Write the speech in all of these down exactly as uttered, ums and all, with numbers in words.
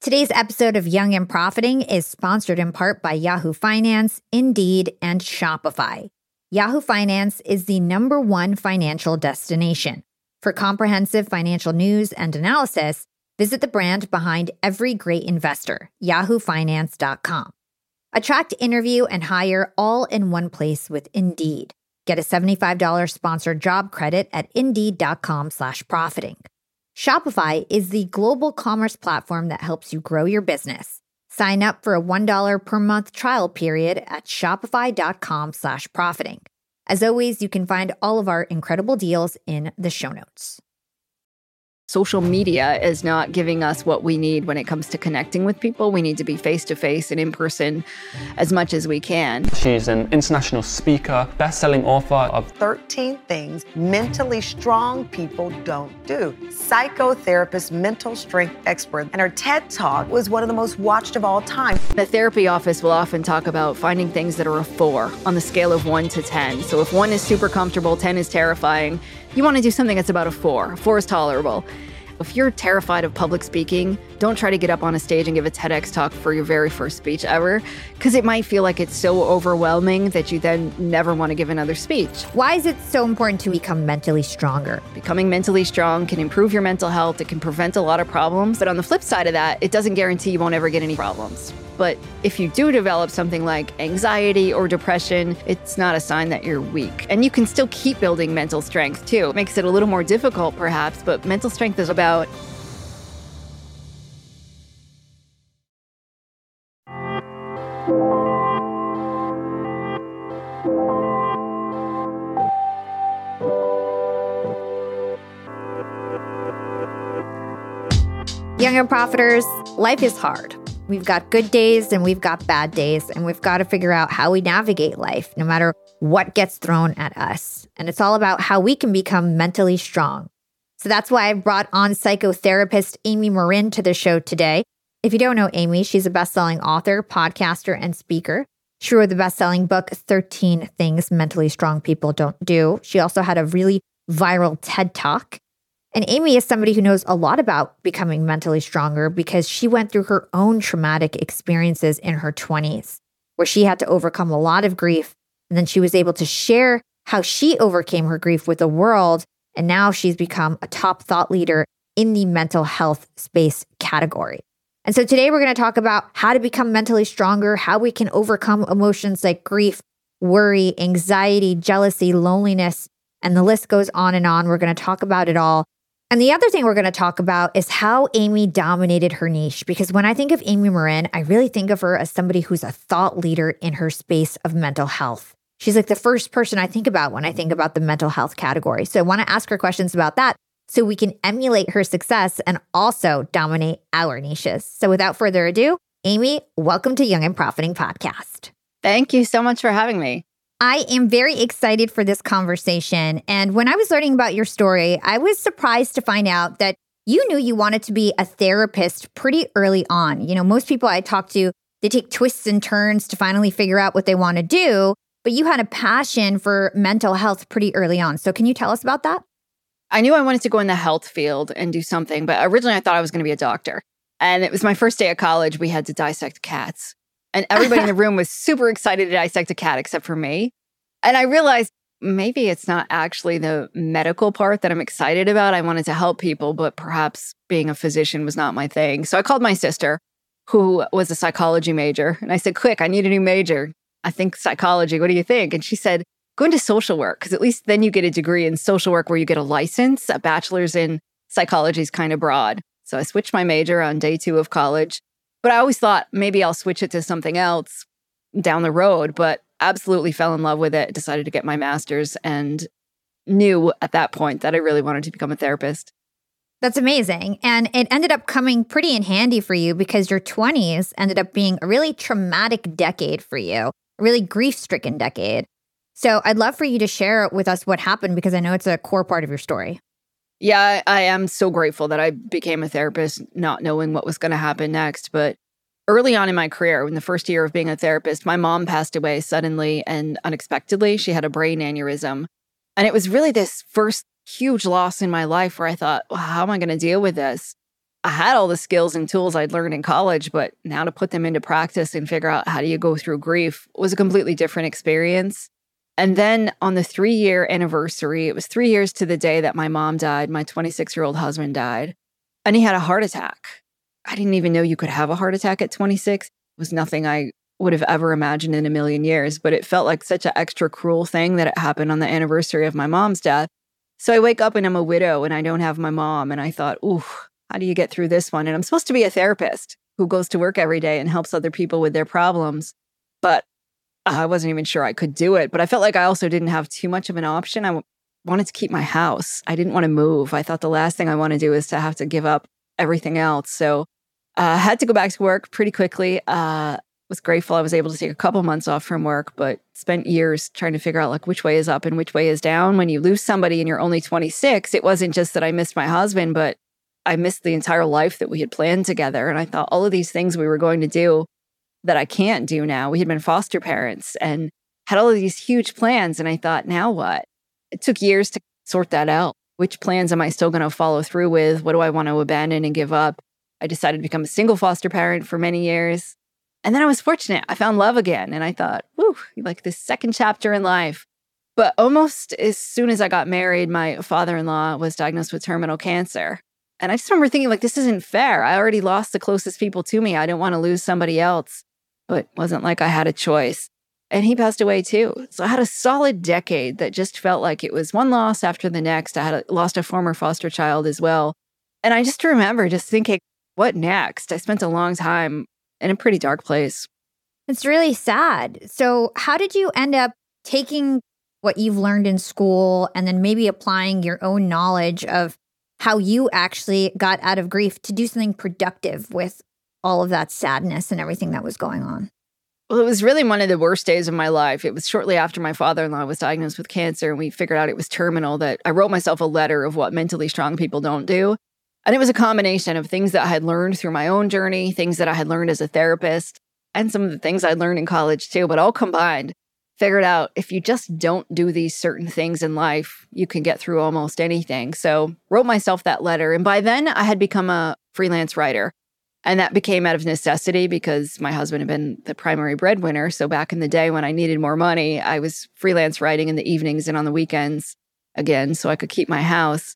Today's episode of Young and Profiting is sponsored in part by Yahoo Finance, Indeed, and Shopify. Yahoo Finance is the number one financial destination. For comprehensive financial news and analysis, visit the brand behind every great investor, yahoo finance dot com. Attract, interview, and hire all in one place with Indeed. Get a seventy-five dollars sponsored job credit at indeed.com slash profiting. Shopify is the global commerce platform that helps you grow your business. Sign up for a one dollar per month trial period at shopify.com slash profiting. As always, you can find all of our incredible deals in the show notes. Social media is not giving us what we need when it comes to connecting with people. We need to be face-to-face and in person as much as we can. She's an international speaker, best-selling author of thirteen Things Mentally Strong People Don't Do. Psychotherapist, mental strength expert, and her TED Talk was one of the most watched of all time. The therapy office will often talk about finding things that are a four on the scale of one to ten. So if one is super comfortable, ten is terrifying, you want to do something that's about a four. Four is tolerable. If you're terrified of public speaking, don't try to get up on a stage and give a TEDx talk for your very first speech ever, because it might feel like it's so overwhelming that you then never want to give another speech. Why is it so important to become mentally stronger? Becoming mentally strong can improve your mental health. It can prevent a lot of problems. But on the flip side of that, it doesn't guarantee you won't ever get any problems. But if you do develop something like anxiety or depression, it's not a sign that you're weak. And you can still keep building mental strength too. It makes it a little more difficult perhaps, but mental strength is about Young and Profiters, life is hard. We've got good days and we've got bad days, and we've got to figure out how we navigate life, no matter what gets thrown at us. And it's all about how we can become mentally strong. So that's why I brought on psychotherapist Amy Morin to the show today. If you don't know Amy, she's a best-selling author, podcaster, and speaker. She wrote the best-selling book, thirteen Things Mentally Strong People Don't Do. She also had a really viral TED Talk. And Amy is somebody who knows a lot about becoming mentally stronger because she went through her own traumatic experiences in her twenties, where she had to overcome a lot of grief. And then she was able to share how she overcame her grief with the world. And now she's become a top thought leader in the mental health space category. And so today we're going to talk about how to become mentally stronger, how we can overcome emotions like grief, worry, anxiety, jealousy, loneliness, and the list goes on and on. We're going to talk about it all. And the other thing we're going to talk about is how Amy dominated her niche. Because when I think of Amy Morin, I really think of her as somebody who's a thought leader in her space of mental health. She's like the first person I think about when I think about the mental health category. So I want to ask her questions about that so we can emulate her success and also dominate our niches. So without further ado, Amy, welcome to Young and Profiting Podcast. Thank you so much for having me. I am very excited for this conversation. And when I was learning about your story, I was surprised to find out that you knew you wanted to be a therapist pretty early on. You know, most people I talk to, they take twists and turns to finally figure out what they want to do. But you had a passion for mental health pretty early on. So can you tell us about that? I knew I wanted to go in the health field and do something, but originally I thought I was going to be a doctor. And it was my first day at college. We had to dissect cats. And everybody in the room was super excited to dissect a cat except for me. And I realized maybe it's not actually the medical part that I'm excited about. I wanted to help people, but perhaps being a physician was not my thing. So I called my sister, who was a psychology major. And I said, quick, I need a new major. I think psychology. What do you think? And she said, go into social work, because at least then you get a degree in social work where you get a license. A bachelor's in psychology is kind of broad. So I switched my major on day two of college. But I always thought maybe I'll switch it to something else down the road, but absolutely fell in love with it, decided to get my master's, and knew at that point that I really wanted to become a therapist. That's amazing. And it ended up coming pretty in handy for you because your twenties ended up being a really traumatic decade for you, a really grief-stricken decade. So I'd love for you to share with us what happened because I know it's a core part of your story. Yeah, I am so grateful that I became a therapist, not knowing what was going to happen next. But early on in my career, in the first year of being a therapist, my mom passed away suddenly and unexpectedly. She had a brain aneurysm. And it was really this first huge loss in my life where I thought, well, how am I going to deal with this? I had all the skills and tools I'd learned in college, but now to put them into practice and figure out how do you go through grief was a completely different experience. And then on the three-year anniversary, it was three years to the day that my mom died, my twenty-six-year-old husband died, and he had a heart attack. I didn't even know you could have a heart attack at twenty-six. It was nothing I would have ever imagined in a million years, but it felt like such an extra cruel thing that it happened on the anniversary of my mom's death. So I wake up and I'm a widow and I don't have my mom. And I thought, ooh, how do you get through this one? And I'm supposed to be a therapist who goes to work every day and helps other people with their problems. But I wasn't even sure I could do it. But I felt like I also didn't have too much of an option. I w- wanted to keep my house. I didn't want to move. I thought the last thing I want to do is to have to give up everything else. So I uh, had to go back to work pretty quickly. Uh, was grateful I was able to take a couple months off from work, but spent years trying to figure out like which way is up and which way is down. When you lose somebody and you're only twenty-six, it wasn't just that I missed my husband, but I missed the entire life that we had planned together. And I thought all of these things we were going to do that I can't do now. We had been foster parents and had all of these huge plans. And I thought, now what? It took years to sort that out. Which plans am I still going to follow through with? What do I want to abandon and give up? I decided to become a single foster parent for many years. And then I was fortunate. I found love again. And I thought, whew, like this second chapter in life. But almost as soon as I got married, my father-in-law was diagnosed with terminal cancer. And I just remember thinking, like, this isn't fair. I already lost the closest people to me. I didn't want to lose somebody else. But it wasn't like I had a choice. And he passed away too. So I had a solid decade that just felt like it was one loss after the next. I had a, lost a former foster child as well. And I just remember just thinking, what next? I spent a long time in a pretty dark place. It's really sad. So how did you end up taking what you've learned in school and then maybe applying your own knowledge of how you actually got out of grief to do something productive with all of that sadness and everything that was going on? Well, it was really one of the worst days of my life. It was shortly after my father-in-law was diagnosed with cancer and we figured out it was terminal that I wrote myself a letter of what mentally strong people don't do. And it was a combination of things that I had learned through my own journey, things that I had learned as a therapist, and some of the things I'd learned in college too, but all combined, figured out if you just don't do these certain things in life, you can get through almost anything. So wrote myself that letter. And by then I had become a freelance writer. And that became out of necessity because my husband had been the primary breadwinner. So back in the day when I needed more money, I was freelance writing in the evenings and on the weekends again, so I could keep my house.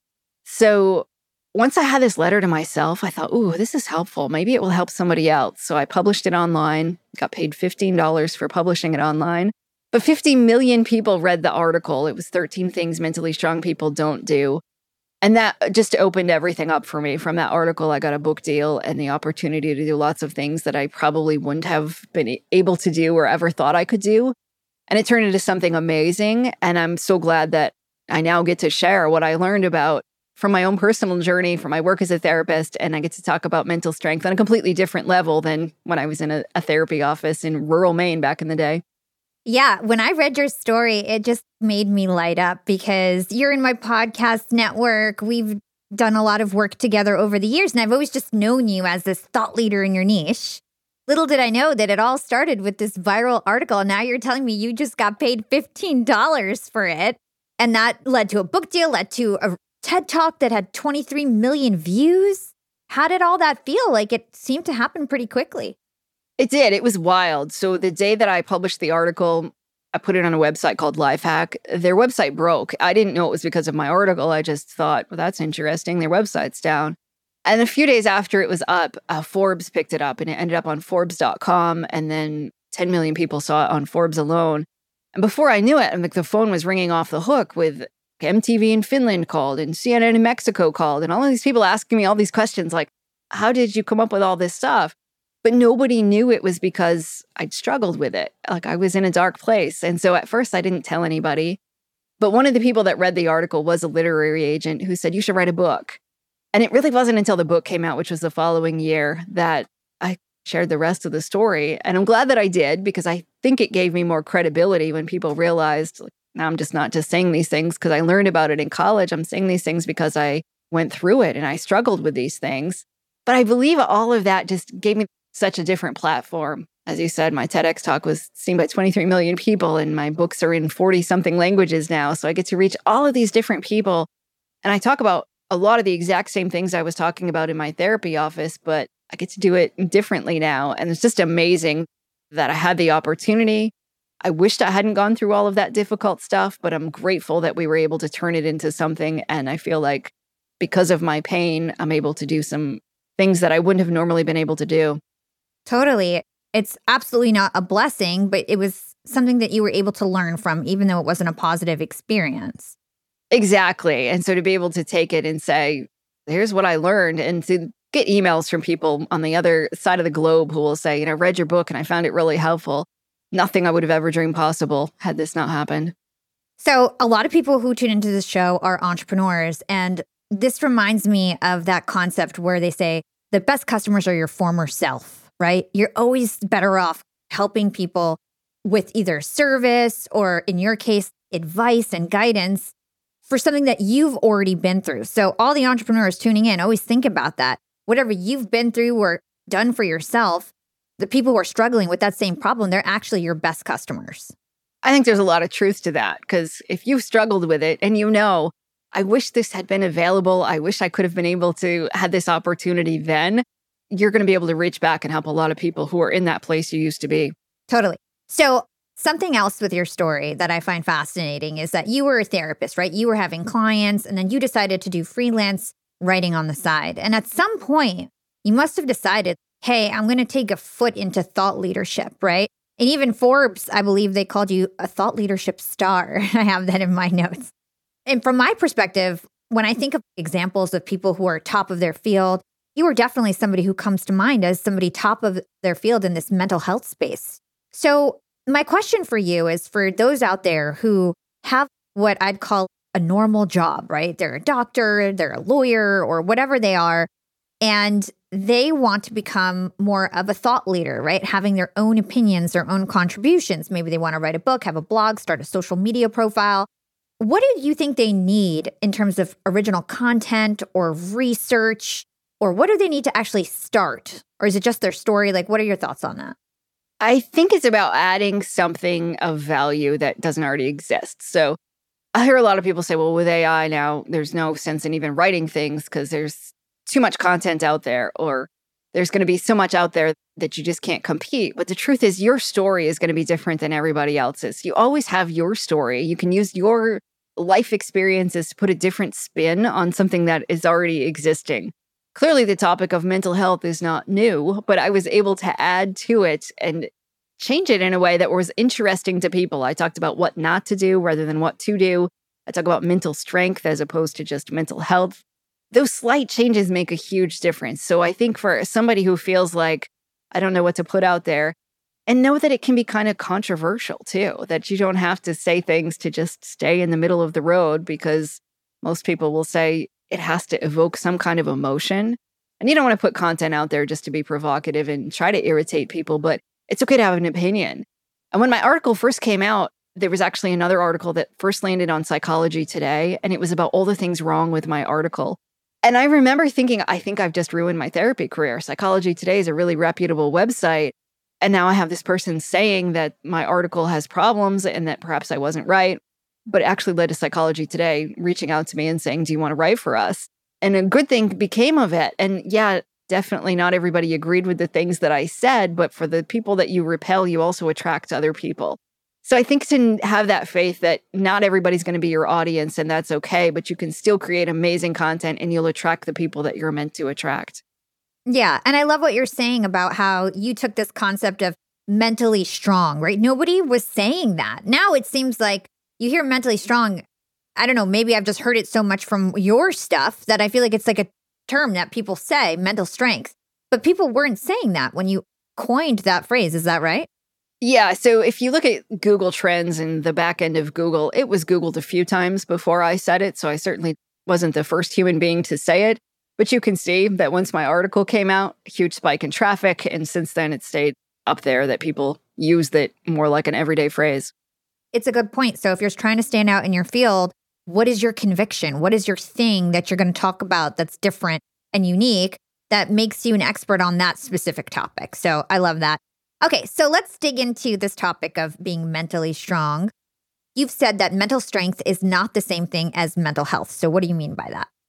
So once I had this letter to myself, I thought, ooh, this is helpful. Maybe it will help somebody else. So I published it online, got paid fifteen dollars for publishing it online. But fifty million people read the article. It was thirteen things mentally strong people don't do. And that just opened everything up for me. From that article, I got a book deal and the opportunity to do lots of things that I probably wouldn't have been able to do or ever thought I could do. And it turned into something amazing. And I'm so glad that I now get to share what I learned about from my own personal journey, from my work as a therapist, and I get to talk about mental strength on a completely different level than when I was in a, a therapy office in rural Maine back in the day. Yeah, when I read your story, it just made me light up because you're in my podcast network. We've done a lot of work together over the years, and I've always just known you as this thought leader in your niche. Little did I know that it all started with this viral article. Now you're telling me you just got paid fifteen dollars for it, and that led to a book deal, led to a TED Talk that had twenty-three million views. How did all that feel? Like it seemed to happen pretty quickly. It did. It was wild. So the day that I published the article, I put it on a website called Lifehack. Their website broke. I didn't know it was because of my article. I just thought, well, that's interesting. Their website's down. And a few days after it was up, uh, Forbes picked it up and it ended up on Forbes dot com. And then ten million people saw it on Forbes alone. And before I knew it, I'm like, the phone was ringing off the hook with M T V in Finland called and C N N in Mexico called and all of these people asking me all these questions like, how did you come up with all this stuff? But nobody knew it was because I'd struggled with it. Like I was in a dark place. And so at first I didn't tell anybody. But one of the people that read the article was a literary agent who said, you should write a book. And it really wasn't until the book came out, which was the following year, that I shared the rest of the story. And I'm glad that I did because I think it gave me more credibility when people realized, like, now I'm just not just saying these things because I learned about it in college. I'm saying these things because I went through it and I struggled with these things. But I believe all of that just gave me such a different platform. As you said, my TEDx talk was seen by twenty-three million people and my books are in forty-something languages now. So I get to reach all of these different people. And I talk about a lot of the exact same things I was talking about in my therapy office, but I get to do it differently now. And it's just amazing that I had the opportunity. I wished I hadn't gone through all of that difficult stuff, but I'm grateful that we were able to turn it into something. And I feel like because of my pain, I'm able to do some things that I wouldn't have normally been able to do. Totally. It's absolutely not a blessing, but it was something that you were able to learn from, even though it wasn't a positive experience. Exactly. And so to be able to take it and say, here's what I learned, and to get emails from people on the other side of the globe who will say, you know, I read your book and I found it really helpful. Nothing I would have ever dreamed possible had this not happened. So a lot of people who tune into this show are entrepreneurs. And this reminds me of that concept where they say the best customers are your former self, right? You're always better off helping people with either service or, in your case, advice and guidance for something that you've already been through. So all the entrepreneurs tuning in, always think about that. Whatever you've been through or done for yourself, the people who are struggling with that same problem, they're actually your best customers. I think there's a lot of truth to that, because if you've struggled with it and you know, I wish this had been available, I wish I could have been able to have this opportunity then, you're going to be able to reach back and help a lot of people who are in that place you used to be. Totally. So something else with your story that I find fascinating is that you were a therapist, right? You were having clients, and then you decided to do freelance writing on the side. And at some point, you must have decided, hey, I'm going to take a foot into thought leadership, right? And even Forbes, I believe they called you a thought leadership star. I have that in my notes. And from my perspective, when I think of examples of people who are top of their field, you are definitely somebody who comes to mind as somebody top of their field in this mental health space. So my question for you is, for those out there who have what I'd call a normal job, right? They're a doctor, they're a lawyer, or whatever they are, and they want to become more of a thought leader, right? Having their own opinions, their own contributions. Maybe they want to write a book, have a blog, start a social media profile. What do you think they need in terms of original content or research? Or what do they need to actually start? Or is it just their story? Like, what are your thoughts on that? I think it's about adding something of value that doesn't already exist. So I hear a lot of people say, well, with A I now, there's no sense in even writing things because there's too much content out there, or there's going to be so much out there that you just can't compete. But the truth is, your story is going to be different than everybody else's. You always have your story. You can use your life experiences to put a different spin on something that is already existing. Clearly, the topic of mental health is not new, but I was able to add to it and change it in a way that was interesting to people. I talked about what not to do rather than what to do. I talk about mental strength as opposed to just mental health. Those slight changes make a huge difference. So I think for somebody who feels like, I don't know what to put out there, and know that it can be kind of controversial too, that you don't have to say things to just stay in the middle of the road, because most people will say it has to evoke some kind of emotion. And you don't want to put content out there just to be provocative and try to irritate people, but it's okay to have an opinion. And when my article first came out, there was actually another article that first landed on Psychology Today, and it was about all the things wrong with my article. And I remember thinking, I think I've just ruined my therapy career. Psychology Today is a really reputable website. And now I have this person saying that my article has problems and that perhaps I wasn't right. But it actually led to Psychology Today reaching out to me and saying, do you want to write for us? And a good thing became of it. And yeah, definitely not everybody agreed with the things that I said, but for the people that you repel, you also attract other people. So I think to have that faith that not everybody's going to be your audience, and that's okay, but you can still create amazing content and you'll attract the people that you're meant to attract. Yeah. And I love what you're saying about how you took this concept of mentally strong, right? Nobody was saying that. Now it seems like you hear mentally strong. I don't know, maybe I've just heard it so much from your stuff that I feel like it's like a term that people say, mental strength. But people weren't saying that when you coined that phrase. Is that right? Yeah. So if you look at Google Trends and the back end of Google, it was Googled a few times before I said it. So I certainly wasn't the first human being to say it. But you can see that once my article came out, a huge spike in traffic. And since then, it stayed up there, that people used it more like an everyday phrase. It's a good point. So if you're trying to stand out in your field, what is your conviction? What is your thing that you're going to talk about that's different and unique that makes you an expert on that specific topic? So I love that. Okay, so let's dig into this topic of being mentally strong. You've said that mental strength is not the same thing as mental health. So what do you mean by that?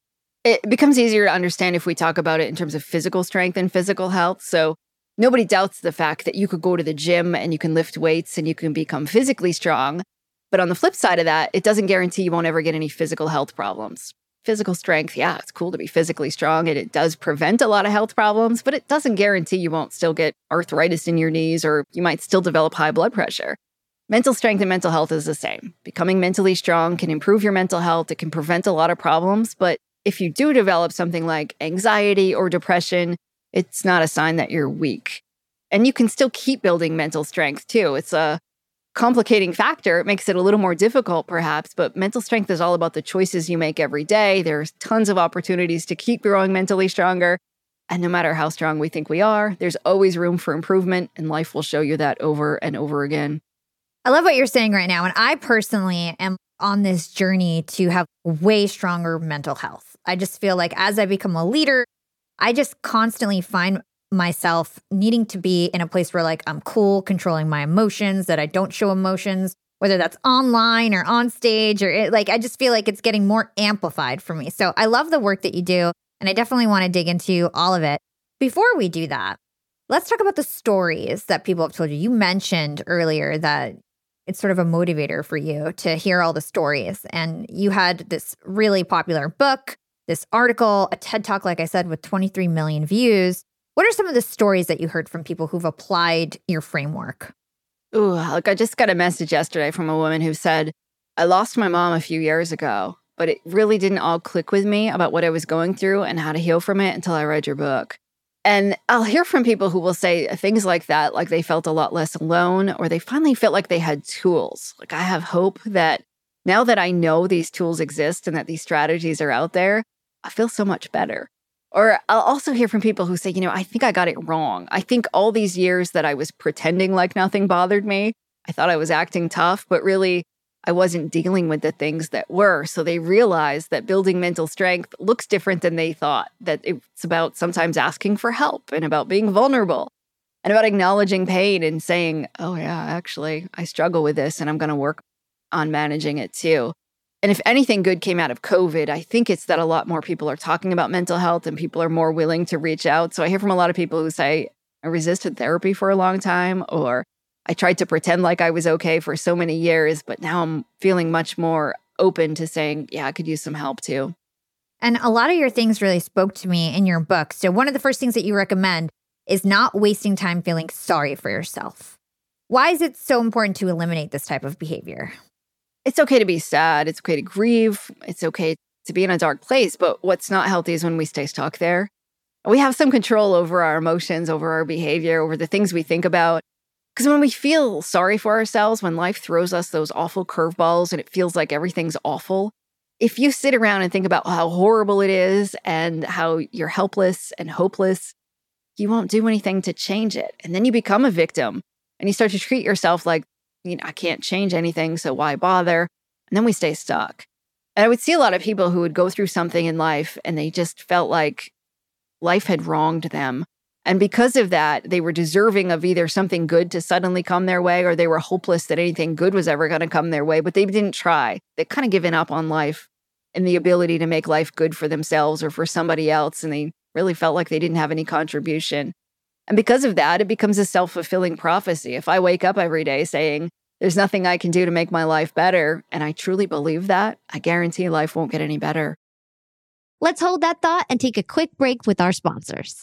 It becomes easier to understand if we talk about it in terms of physical strength and physical health. So nobody doubts the fact that you could go to the gym and you can lift weights and you can become physically strong. But on the flip side of that, it doesn't guarantee you won't ever get any physical health problems. Physical strength, yeah, it's cool to be physically strong and it does prevent a lot of health problems, but it doesn't guarantee you won't still get arthritis in your knees or you might still develop high blood pressure. Mental strength and mental health is the same. Becoming mentally strong can improve your mental health. It can prevent a lot of problems, but if you do develop something like anxiety or depression, it's not a sign that you're weak. And you can still keep building mental strength too. It's a complicating factor. It makes it a little more difficult perhaps, but mental strength is all about the choices you make every day. There's tons of opportunities to keep growing mentally stronger. And no matter how strong we think we are, there's always room for improvement, and life will show you that over and over again. I love what you're saying right now. And I personally am on this journey to have way stronger mental health. I just feel like as I become a leader, I just constantly find myself needing to be in a place where like I'm cool, controlling my emotions, that I don't show emotions, whether that's online or on stage or it, like I just feel like it's getting more amplified for me. So I love the work that you do, and I definitely want to dig into all of it. Before we do that, let's talk about the stories that people have told you. You mentioned earlier that it's sort of a motivator for you to hear all the stories, and you had this really popular book, this article, a TED Talk, like I said, with twenty-three million views. What are some of the stories that you heard from people who've applied your framework? Ooh, like I just got a message yesterday from a woman who said, I lost my mom a few years ago, but it really didn't all click with me about what I was going through and how to heal from it until I read your book. And I'll hear from people who will say things like that, like they felt a lot less alone, or they finally felt like they had tools. Like I have hope that now that I know these tools exist and that these strategies are out there, I feel so much better. Or I'll also hear from people who say, you know, I think I got it wrong. I think all these years that I was pretending like nothing bothered me, I thought I was acting tough, but really I wasn't dealing with the things that were. So they realized that building mental strength looks different than they thought, that it's about sometimes asking for help and about being vulnerable and about acknowledging pain and saying, oh yeah, actually, I struggle with this and I'm going to work on managing it too. And if anything good came out of COVID, I think it's that a lot more people are talking about mental health and people are more willing to reach out. So I hear from a lot of people who say, I resisted therapy for a long time, or I tried to pretend like I was okay for so many years, but now I'm feeling much more open to saying, yeah, I could use some help too. And a lot of your things really spoke to me in your book. So one of the first things that you recommend is not wasting time feeling sorry for yourself. Why is it so important to eliminate this type of behavior? It's okay to be sad. It's okay to grieve. It's okay to be in a dark place. But what's not healthy is when we stay stuck there. We have some control over our emotions, over our behavior, over the things we think about. Because when we feel sorry for ourselves, when life throws us those awful curveballs and it feels like everything's awful, if you sit around and think about how horrible it is and how you're helpless and hopeless, you won't do anything to change it. And then you become a victim and you start to treat yourself like, you know, I can't change anything, so why bother? And then we stay stuck. And I would see a lot of people who would go through something in life and they just felt like life had wronged them. And because of that, they were deserving of either something good to suddenly come their way, or they were hopeless that anything good was ever going to come their way, but they didn't try. They kind of given up on life and the ability to make life good for themselves or for somebody else. And they really felt like they didn't have any contribution. And because of that, it becomes a self-fulfilling prophecy. If I wake up every day saying, there's nothing I can do to make my life better, and I truly believe that, I guarantee life won't get any better. Let's hold that thought and take a quick break with our sponsors.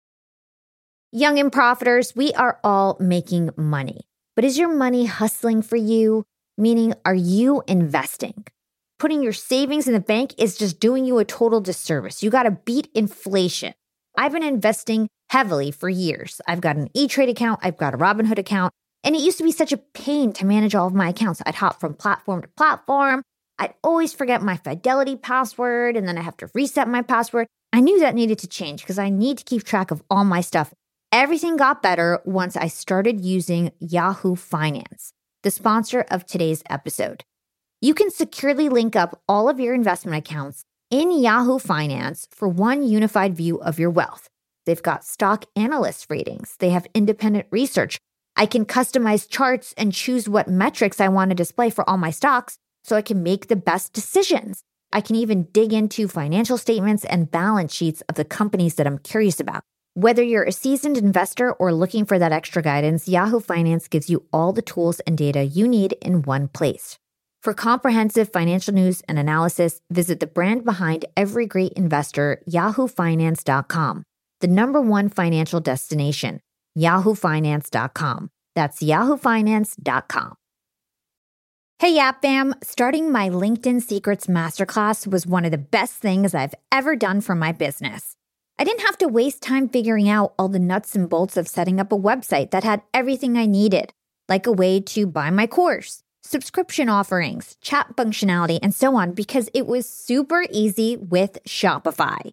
Young and Profiters, we are all making money. But is your money hustling for you? Meaning, are you investing? Putting your savings in the bank is just doing you a total disservice. You got to beat inflation. I've been investing heavily for years. I've got an E-Trade account. I've got a Robinhood account. And it used to be such a pain to manage all of my accounts. I'd hop from platform to platform. I'd always forget my Fidelity password, and then I have to reset my password. I knew that needed to change because I need to keep track of all my stuff. Everything got better once I started using Yahoo Finance, the sponsor of today's episode. You can securely link up all of your investment accounts in Yahoo Finance for one unified view of your wealth. They've got stock analyst ratings. They have independent research. I can customize charts and choose what metrics I want to display for all my stocks so I can make the best decisions. I can even dig into financial statements and balance sheets of the companies that I'm curious about. Whether you're a seasoned investor or looking for that extra guidance, Yahoo Finance gives you all the tools and data you need in one place. For comprehensive financial news and analysis, visit the brand behind every great investor, yahoo finance dot com, the number one financial destination, yahoo finance dot com. That's yahoo finance dot com. Hey, Yap Fam! Starting my LinkedIn Secrets Masterclass was one of the best things I've ever done for my business. I didn't have to waste time figuring out all the nuts and bolts of setting up a website that had everything I needed, like a way to buy my course, subscription offerings, chat functionality, and so on, because it was super easy with Shopify.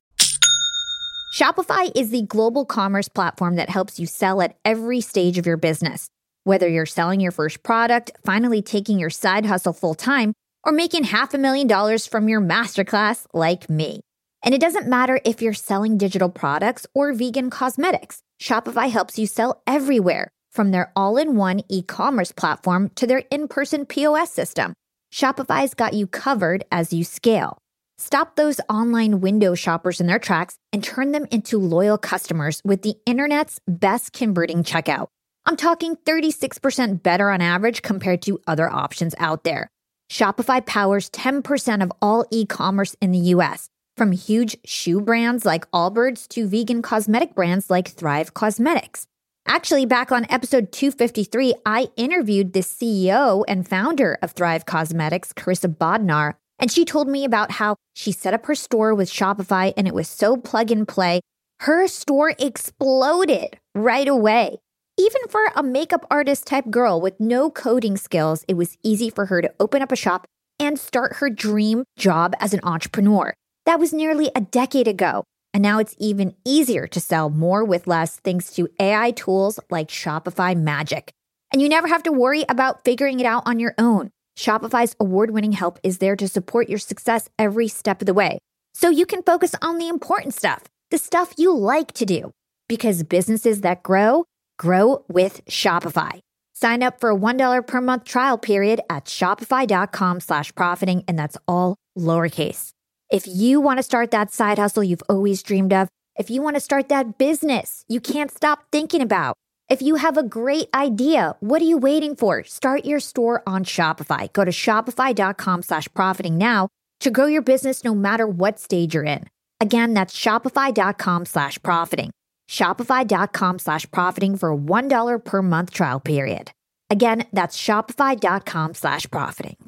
Shopify is the global commerce platform that helps you sell at every stage of your business. Whether you're selling your first product, finally taking your side hustle full-time, or making half a million dollars from your masterclass like me. And it doesn't matter if you're selling digital products or vegan cosmetics. Shopify helps you sell everywhere, from their all-in-one e-commerce platform to their in-person P O S system. Shopify's got you covered as you scale. Stop those online window shoppers in their tracks and turn them into loyal customers with the internet's best converting checkout. I'm talking thirty-six percent better on average compared to other options out there. Shopify powers ten percent of all e-commerce in the U S, from huge shoe brands like Allbirds to vegan cosmetic brands like Thrive Cosmetics. Actually, back on episode two fifty-three, I interviewed the C E O and founder of Thrive Cosmetics, Carissa Bodnar, and she told me about how she set up her store with Shopify and it was so plug and play. Her store exploded right away. Even for a makeup artist type girl with no coding skills, it was easy for her to open up a shop and start her dream job as an entrepreneur. That was nearly a decade ago. And now it's even easier to sell more with less thanks to A I tools like Shopify Magic. And you never have to worry about figuring it out on your own. Shopify's award-winning help is there to support your success every step of the way. So you can focus on the important stuff, the stuff you like to do. Because businesses that grow, grow with Shopify. Sign up for a one dollar per month trial period at shopify.com slash profiting, and that's all lowercase. If you want to start that side hustle you've always dreamed of, if you want to start that business you can't stop thinking about, if you have a great idea, what are you waiting for? Start your store on Shopify. Go to shopify.com slash profiting now to grow your business no matter what stage you're in. Again, that's shopify.com slash profiting. Shopify.com slash profiting for a one dollar per month trial period. Again, that's shopify.com slash profiting.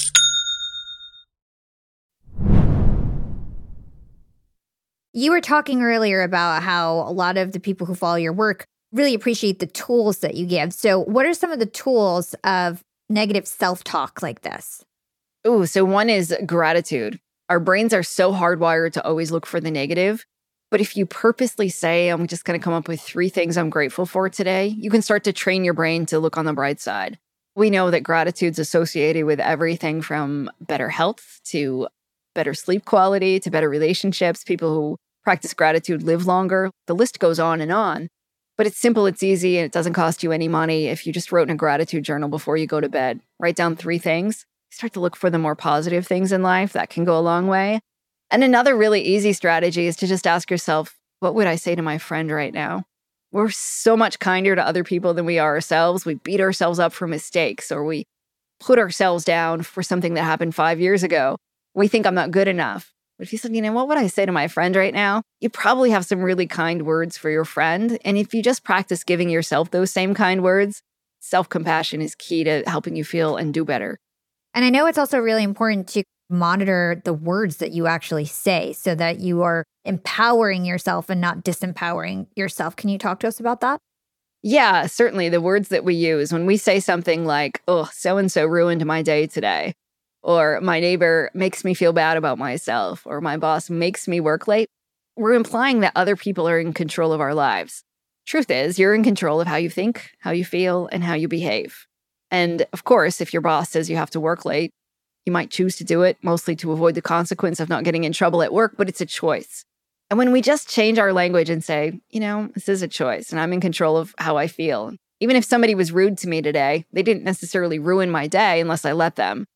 You were talking earlier about how a lot of the people who follow your work really appreciate the tools that you give. So what are some of the tools of negative self-talk like this? Ooh, so one is gratitude. Our brains are so hardwired to always look for the negative. But if you purposely say, I'm just going to come up with three things I'm grateful for today, you can start to train your brain to look on the bright side. We know that gratitude's associated with everything from better health to better sleep quality to better relationships. People who practice gratitude live longer. The list goes on and on. But it's simple, it's easy, and it doesn't cost you any money. If you just wrote in a gratitude journal before you go to bed, write down three things, start to look for the more positive things in life. That can go a long way. And another really easy strategy is to just ask yourself, what would I say to my friend right now? We're so much kinder to other people than we are ourselves. We beat ourselves up for mistakes, or we put ourselves down for something that happened five years ago. We think I'm not good enough. But if you said, you know, what would I say to my friend right now? You probably have some really kind words for your friend. And if you just practice giving yourself those same kind words, self-compassion is key to helping you feel and do better. And I know it's also really important to monitor the words that you actually say so that you are empowering yourself and not disempowering yourself. Can you talk to us about that? Yeah, certainly. The words that we use when we say something like, oh, so-and-so ruined my day today, or my neighbor makes me feel bad about myself, or my boss makes me work late, we're implying that other people are in control of our lives. Truth is, you're in control of how you think, how you feel, and how you behave. And of course, if your boss says you have to work late, you might choose to do it, mostly to avoid the consequence of not getting in trouble at work, but it's a choice. And when we just change our language and say, you know, this is a choice and I'm in control of how I feel. Even if somebody was rude to me today, they didn't necessarily ruin my day unless I let them.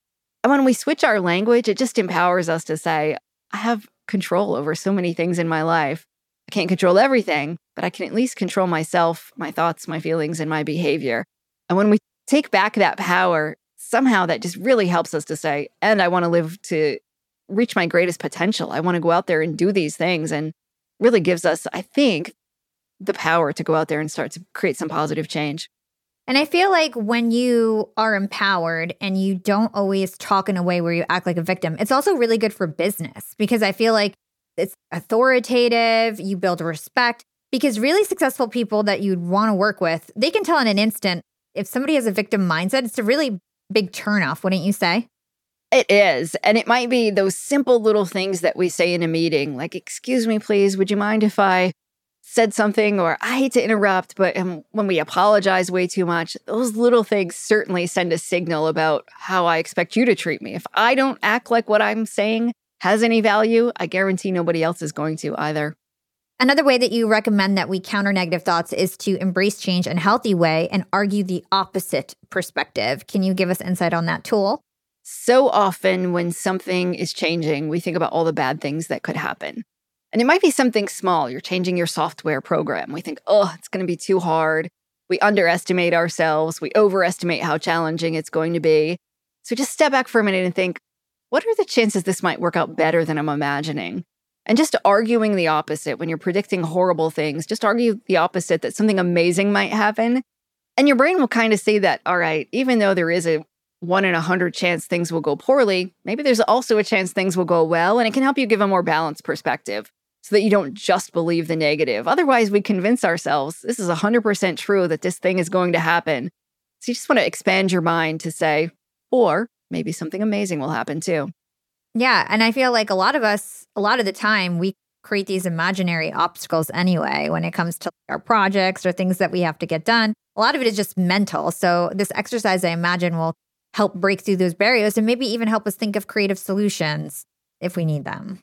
And when we switch our language, it just empowers us to say, I have control over so many things in my life. I can't control everything, but I can at least control myself, my thoughts, my feelings, and my behavior. And when we take back that power, somehow that just really helps us to say, and I want to live to reach my greatest potential. I want to go out there and do these things, and really gives us, I think, the power to go out there and start to create some positive change. And I feel like when you are empowered and you don't always talk in a way where you act like a victim, it's also really good for business, because I feel like it's authoritative, you build respect, because really successful people that you'd want to work with, they can tell in an instant if somebody has a victim mindset. It's a really big turnoff, wouldn't you say? It is. And it might be those simple little things that we say in a meeting, like, excuse me, please, would you mind if I said something? Or I hate to interrupt, but um, when we apologize way too much, those little things certainly send a signal about how I expect you to treat me. If I don't act like what I'm saying has any value, I guarantee nobody else is going to either. Another way that you recommend that we counter negative thoughts is to embrace change in a healthy way and argue the opposite perspective. Can you give us insight on that tool? So often when something is changing, we think about all the bad things that could happen. And it might be something small. You're changing your software program. We think, oh, it's going to be too hard. We underestimate ourselves. We overestimate how challenging it's going to be. So just step back for a minute and think, what are the chances this might work out better than I'm imagining? And just arguing the opposite when you're predicting horrible things, just argue the opposite, that something amazing might happen. And your brain will kind of say that, all right, even though there is a one in a hundred chance things will go poorly, maybe there's also a chance things will go well. And it can help you give a more balanced perspective so that you don't just believe the negative. Otherwise, we convince ourselves this is one hundred percent true that this thing is going to happen. So you just want to expand your mind to say, or maybe something amazing will happen too. Yeah. And I feel like a lot of us, a lot of the time, we create these imaginary obstacles anyway when it comes to our projects or things that we have to get done. A lot of it is just mental. So this exercise, I imagine, will help break through those barriers and maybe even help us think of creative solutions if we need them.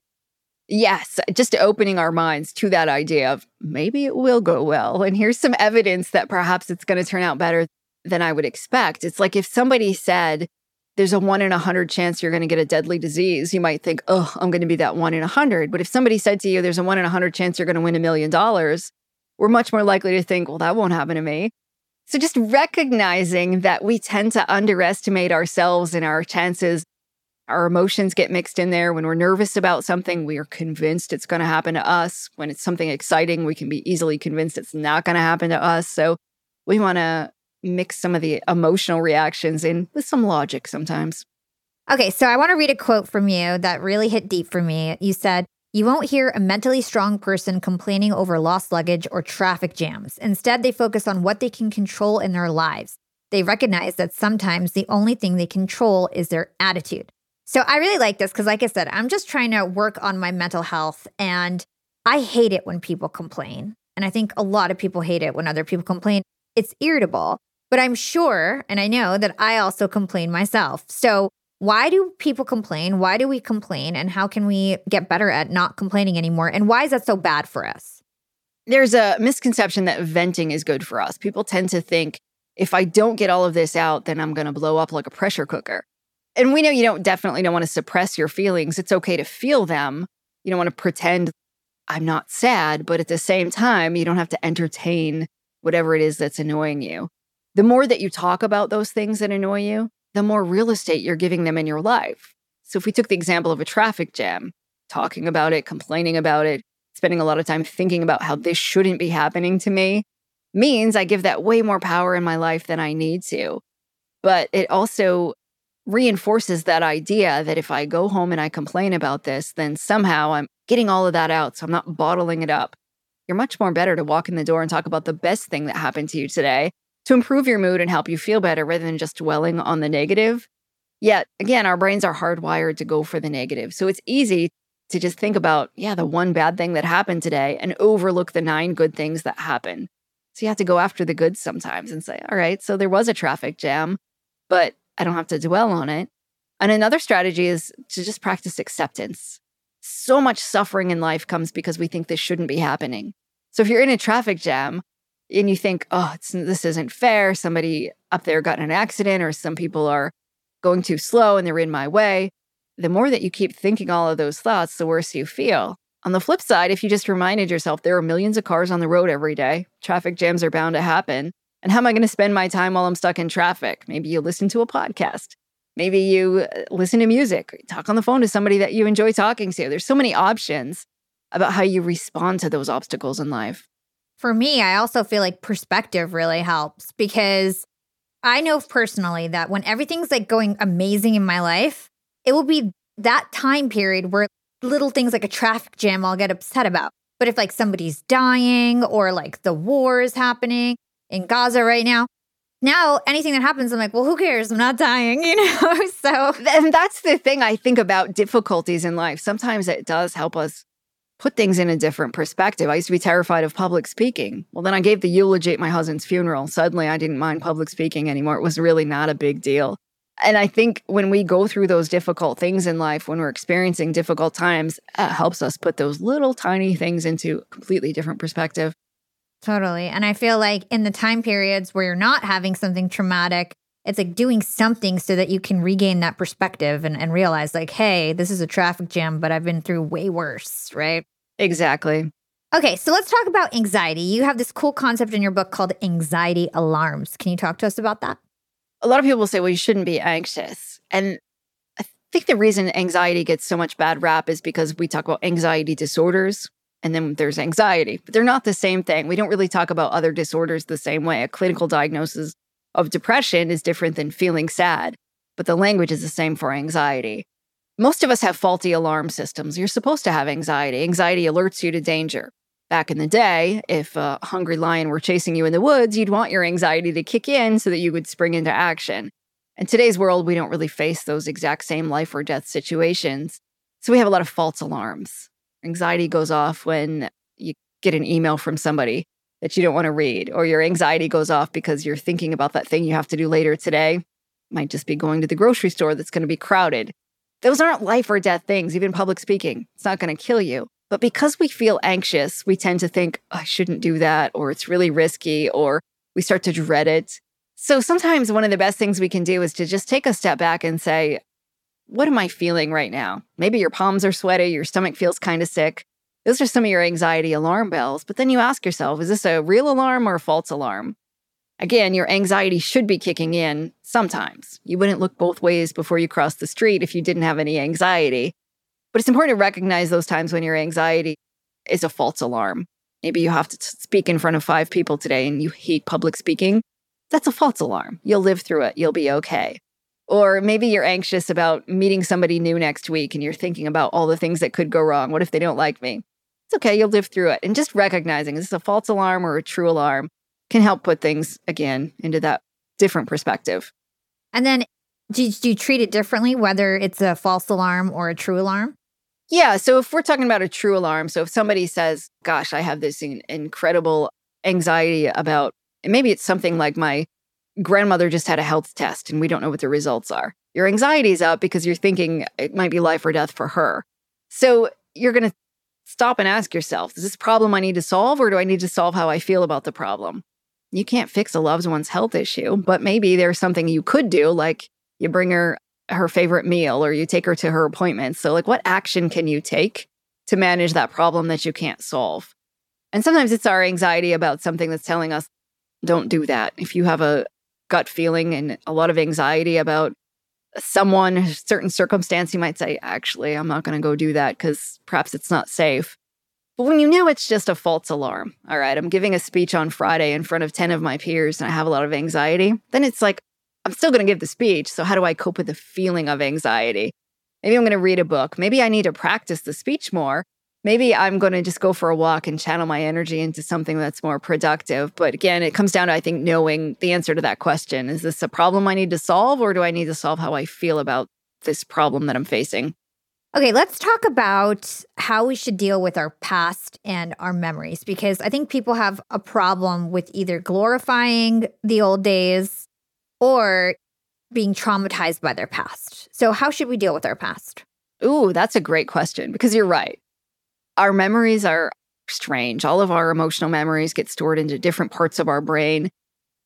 Yes, just opening our minds to that idea of maybe it will go well. And here's some evidence that perhaps it's going to turn out better than I would expect. It's like if somebody said, there's a one in a hundred chance you're going to get a deadly disease, you might think, oh, I'm going to be that one in a hundred. But if somebody said to you, there's a one in a hundred chance you're going to win a million dollars, we're much more likely to think, well, that won't happen to me. So just recognizing that we tend to underestimate ourselves and our chances. Our emotions get mixed in there. When we're nervous about something, we are convinced it's going to happen to us. When it's something exciting, we can be easily convinced it's not going to happen to us. So we want to mix some of the emotional reactions in with some logic sometimes. Okay, so I want to read a quote from you that really hit deep for me. You said, "You won't hear a mentally strong person complaining over lost luggage or traffic jams. Instead, they focus on what they can control in their lives. They recognize that sometimes the only thing they control is their attitude." So I really like this because, like I said, I'm just trying to work on my mental health, and I hate it when people complain. And I think a lot of people hate it when other people complain. It's irritable. But I'm sure, and I know that I also complain myself. So why do people complain? Why do we complain? And how can we get better at not complaining anymore? And why is that so bad for us? There's a misconception that venting is good for us. People tend to think, if I don't get all of this out, then I'm going to blow up like a pressure cooker. And we know you don't definitely don't want to suppress your feelings. It's okay to feel them. You don't want to pretend I'm not sad, but at the same time, you don't have to entertain whatever it is that's annoying you. The more that you talk about those things that annoy you, the more real estate you're giving them in your life. So if we took the example of a traffic jam, talking about it, complaining about it, spending a lot of time thinking about how this shouldn't be happening to me, means I give that way more power in my life than I need to. But it also reinforces that idea that if I go home and I complain about this, then somehow I'm getting all of that out, so I'm not bottling it up. You're much more better to walk in the door and talk about the best thing that happened to you today to improve your mood and help you feel better rather than just dwelling on the negative. Yet, again, our brains are hardwired to go for the negative. So it's easy to just think about, yeah, the one bad thing that happened today and overlook the nine good things that happened. So you have to go after the good sometimes and say, all right, so there was a traffic jam, but I don't have to dwell on it. And another strategy is to just practice acceptance. So much suffering in life comes because we think this shouldn't be happening. So if you're in a traffic jam and you think, oh, it's, this isn't fair, somebody up there got in an accident, or some people are going too slow and they're in my way. The more that you keep thinking all of those thoughts, the worse you feel. On the flip side, if you just reminded yourself there are millions of cars on the road every day, traffic jams are bound to happen, and how am I going to spend my time while I'm stuck in traffic? Maybe you listen to a podcast. Maybe you listen to music, or you talk on the phone to somebody that you enjoy talking to. There's so many options about how you respond to those obstacles in life. For me, I also feel like perspective really helps because I know personally that when everything's like going amazing in my life, it will be that time period where little things like a traffic jam I'll get upset about. But if like somebody's dying or like the war is happening in Gaza right now, now anything that happens, I'm like, well, who cares? I'm not dying, you know? So and that's the thing I think about difficulties in life. Sometimes it does help us put things in a different perspective. I used to be terrified of public speaking. Well, then I gave the eulogy at my husband's funeral. Suddenly I didn't mind public speaking anymore. It was really not a big deal. And I think when we go through those difficult things in life, when we're experiencing difficult times, it helps us put those little tiny things into a completely different perspective. Totally. And I feel like in the time periods where you're not having something traumatic, it's like doing something so that you can regain that perspective and, and realize like, hey, this is a traffic jam, but I've been through way worse, right? Exactly. Okay, so let's talk about anxiety. You have this cool concept in your book called anxiety alarms. Can you talk to us about that? A lot of people will say, well, you shouldn't be anxious. And I think the reason anxiety gets so much bad rap is because we talk about anxiety disorders and then there's anxiety, but they're not the same thing. We don't really talk about other disorders the same way. A clinical diagnosis of depression is different than feeling sad, but the language is the same for anxiety. Most of us have faulty alarm systems. You're supposed to have anxiety. Anxiety alerts you to danger. Back in the day, if a hungry lion were chasing you in the woods, you'd want your anxiety to kick in so that you would spring into action. In today's world, we don't really face those exact same life or death situations. So we have a lot of false alarms. Anxiety goes off when you get an email from somebody that you don't want to read, or your anxiety goes off because you're thinking about that thing you have to do later today. It might just be going to the grocery store that's going to be crowded. Those aren't life or death things, even public speaking. It's not going to kill you. But because we feel anxious, we tend to think, oh, I shouldn't do that, or it's really risky, or we start to dread it. So sometimes one of the best things we can do is to just take a step back and say, what am I feeling right now? Maybe your palms are sweaty, your stomach feels kind of sick. Those are some of your anxiety alarm bells. But then you ask yourself, is this a real alarm or a false alarm? Again, your anxiety should be kicking in sometimes. You wouldn't look both ways before you cross the street if you didn't have any anxiety. But it's important to recognize those times when your anxiety is a false alarm. Maybe you have to t- speak in front of five people today and you hate public speaking. That's a false alarm. You'll live through it. You'll be okay. Or maybe you're anxious about meeting somebody new next week and you're thinking about all the things that could go wrong. What if they don't like me? It's okay. You'll live through it. And just recognizing is this a false alarm or a true alarm can help put things, again, into that different perspective. And then do you, do you treat it differently, whether it's a false alarm or a true alarm? Yeah. So if we're talking about a true alarm, so if somebody says, gosh, I have this in- incredible anxiety about, and maybe it's something like my grandmother just had a health test and we don't know what the results are. Your anxiety's up because you're thinking it might be life or death for her. So you're going to stop and ask yourself, is this problem I need to solve, or do I need to solve how I feel about the problem? You can't fix a loved one's health issue, but maybe there's something you could do, like you bring her her favorite meal or you take her to her appointments. So like, what action can you take to manage that problem that you can't solve? And sometimes it's our anxiety about something that's telling us, don't do that. If you have a gut feeling and a lot of anxiety about someone, a certain circumstance, you might say, actually, I'm not going to go do that because perhaps it's not safe. But when you know it's just a false alarm, all right, I'm giving a speech on Friday in front of ten of my peers and I have a lot of anxiety, then it's like, I'm still going to give the speech. So how do I cope with the feeling of anxiety? Maybe I'm going to read a book. Maybe I need to practice the speech more. Maybe I'm going to just go for a walk and channel my energy into something that's more productive. But again, it comes down to, I think, knowing the answer to that question. Is this a problem I need to solve, or do I need to solve how I feel about this problem that I'm facing? Okay, let's talk about how we should deal with our past and our memories, because I think people have a problem with either glorifying the old days or being traumatized by their past. So how should we deal with our past? Ooh, that's a great question, because you're right. Our memories are strange. All of our emotional memories get stored into different parts of our brain.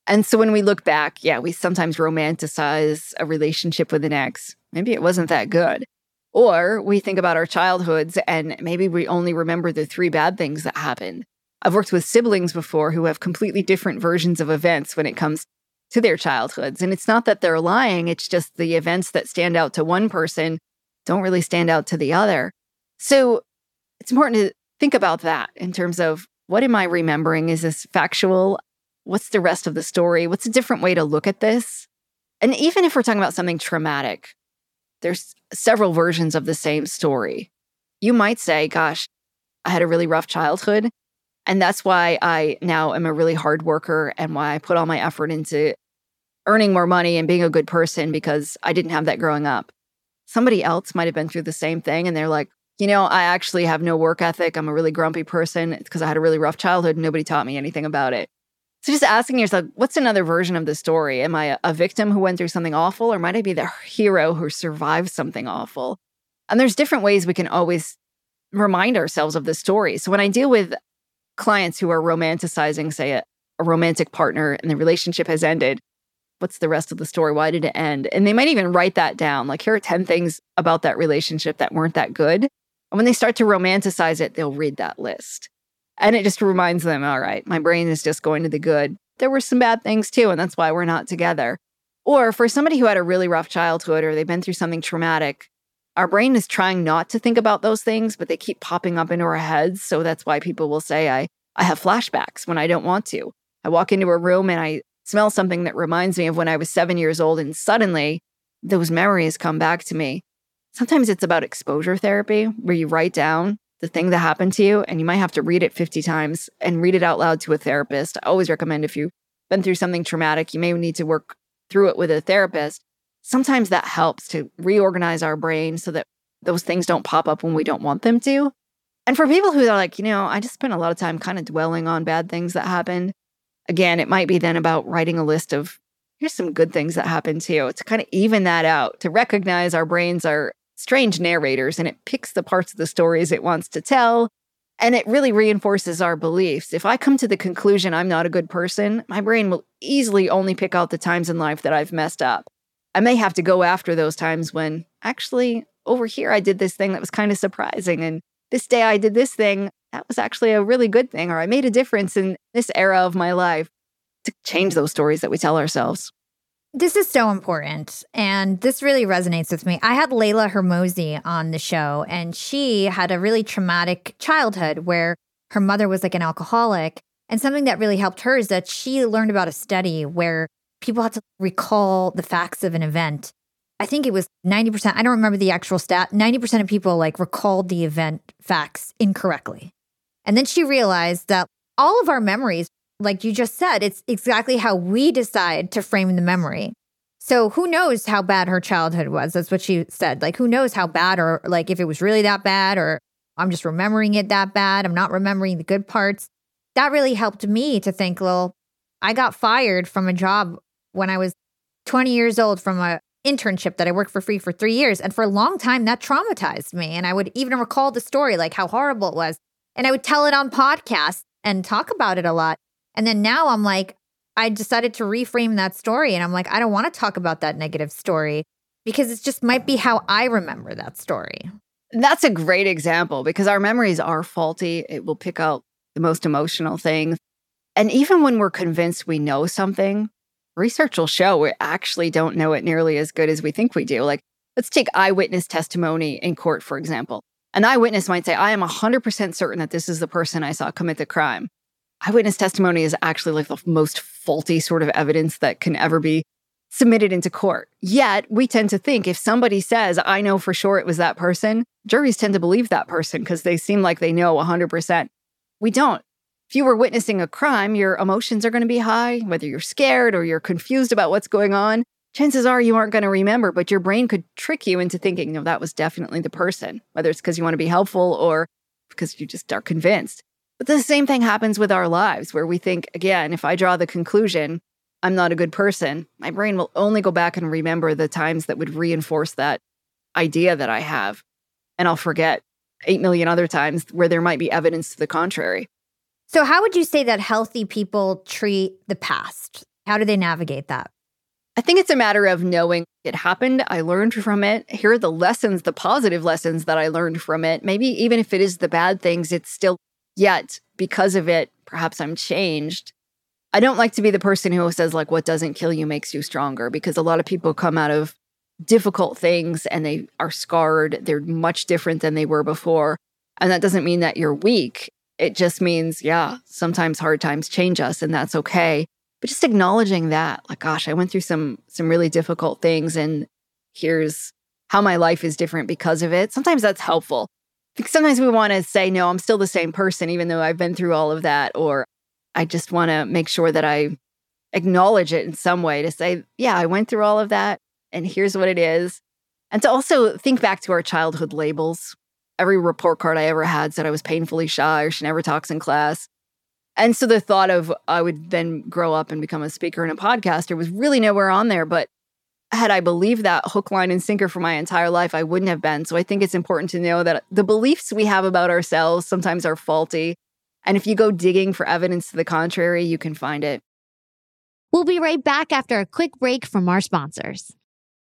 And so when we look back, yeah, we sometimes romanticize a relationship with an ex. Maybe it wasn't that good. Or we think about our childhoods and maybe we only remember the three bad things that happened. I've worked with siblings before who have completely different versions of events when it comes to their childhoods. And it's not that they're lying, it's just the events that stand out to one person don't really stand out to the other. So it's important to think about that in terms of what am I remembering? Is this factual? What's the rest of the story? What's a different way to look at this? And even if we're talking about something traumatic, there's several versions of the same story. You might say, gosh, I had a really rough childhood, and that's why I now am a really hard worker and why I put all my effort into earning more money and being a good person because I didn't have that growing up. Somebody else might have been through the same thing and they're like, you know, I actually have no work ethic. I'm a really grumpy person. It's because I had a really rough childhood and nobody taught me anything about it. So just asking yourself, what's another version of the story? Am I a victim who went through something awful, or might I be the hero who survived something awful? And there's different ways we can always remind ourselves of the story. So when I deal with clients who are romanticizing, say, a, a romantic partner and the relationship has ended, what's the rest of the story? Why did it end? And they might even write that down. Like, here are ten things about that relationship that weren't that good. And when they start to romanticize it, they'll read that list. And it just reminds them, all right, my brain is just going to the good. There were some bad things too, and that's why we're not together. Or for somebody who had a really rough childhood or they've been through something traumatic, our brain is trying not to think about those things, but they keep popping up into our heads. So that's why people will say, I, I have flashbacks when I don't want to. I walk into a room and I smell something that reminds me of when I was seven years old, and suddenly those memories come back to me. Sometimes it's about exposure therapy, where you write down the thing that happened to you, and you might have to read it fifty times and read it out loud to a therapist. I always recommend if you've been through something traumatic, you may need to work through it with a therapist. Sometimes that helps to reorganize our brain so that those things don't pop up when we don't want them to. And for people who are like, you know, I just spent a lot of time kind of dwelling on bad things that happened. Again, it might be then about writing a list of, here's some good things that happened to you, to kind of even that out, to recognize our brains are strange narrators, and it picks the parts of the stories it wants to tell, and it really reinforces our beliefs. If I come to the conclusion I'm not a good person, my brain will easily only pick out the times in life that I've messed up. I may have to go after those times when, actually, over here I did this thing that was kind of surprising, and this day I did this thing that was actually a really good thing, or I made a difference in this era of my life, to change those stories that we tell ourselves. This is so important, and this really resonates with me. I had Layla Hermosi on the show, and she had a really traumatic childhood where her mother was like an alcoholic, and something that really helped her is that she learned about a study where people had to recall the facts of an event. I think it was ninety percent, I don't remember the actual stat, ninety percent of people like recalled the event facts incorrectly. And then she realized that all of our memories, like you just said, it's exactly how we decide to frame the memory. So who knows how bad her childhood was? That's what she said. Like, who knows how bad, or like if it was really that bad, or I'm just remembering it that bad. I'm not remembering the good parts. That really helped me to think, well, I got fired from a job when I was twenty years old from a internship that I worked for free for three years. And for a long time, that traumatized me. And I would even recall the story, like how horrible it was. And I would tell it on podcasts and talk about it a lot. And then now I'm like, I decided to reframe that story. And I'm like, I don't want to talk about that negative story because it just might be how I remember that story. That's a great example because our memories are faulty. It will pick out the most emotional things. And even when we're convinced we know something, research will show we actually don't know it nearly as good as we think we do. Like, let's take eyewitness testimony in court, for example. An eyewitness might say, I am one hundred percent certain that this is the person I saw commit the crime. Eyewitness testimony is actually like the most faulty sort of evidence that can ever be submitted into court. Yet, we tend to think if somebody says, I know for sure it was that person, juries tend to believe that person because they seem like they know one hundred percent. We don't. If you were witnessing a crime, your emotions are going to be high, whether you're scared or you're confused about what's going on. Chances are you aren't going to remember, but your brain could trick you into thinking, no, that was definitely the person, whether it's because you want to be helpful or because you just are convinced. But the same thing happens with our lives where we think, again, if I draw the conclusion, I'm not a good person, my brain will only go back and remember the times that would reinforce that idea that I have. And I'll forget eight million other times where there might be evidence to the contrary. So how would you say that healthy people treat the past? How do they navigate that? I think it's a matter of knowing it happened. I learned from it. Here are the lessons, the positive lessons that I learned from it. Maybe even if it is the bad things, it's still, yet because of it, perhaps I'm changed. I don't like to be the person who says, like, what doesn't kill you makes you stronger, because a lot of people come out of difficult things and they are scarred. They're much different than they were before. And that doesn't mean that you're weak. It just means, yeah, sometimes hard times change us, and that's okay. But just acknowledging that, like, gosh, I went through some some really difficult things, and here's how my life is different because of it. Sometimes that's helpful. Because sometimes we want to say, no, I'm still the same person, even though I've been through all of that. Or I just want to make sure that I acknowledge it in some way to say, yeah, I went through all of that, and here's what it is. And to also think back to our childhood labels. Every report card I ever had said I was painfully shy or she never talks in class. And so the thought of I would then grow up and become a speaker and a podcaster was really nowhere on there. But had I believed that hook, line, and sinker for my entire life, I wouldn't have been. So I think it's important to know that the beliefs we have about ourselves sometimes are faulty. And if you go digging for evidence to the contrary, you can find it. We'll be right back after a quick break from our sponsors.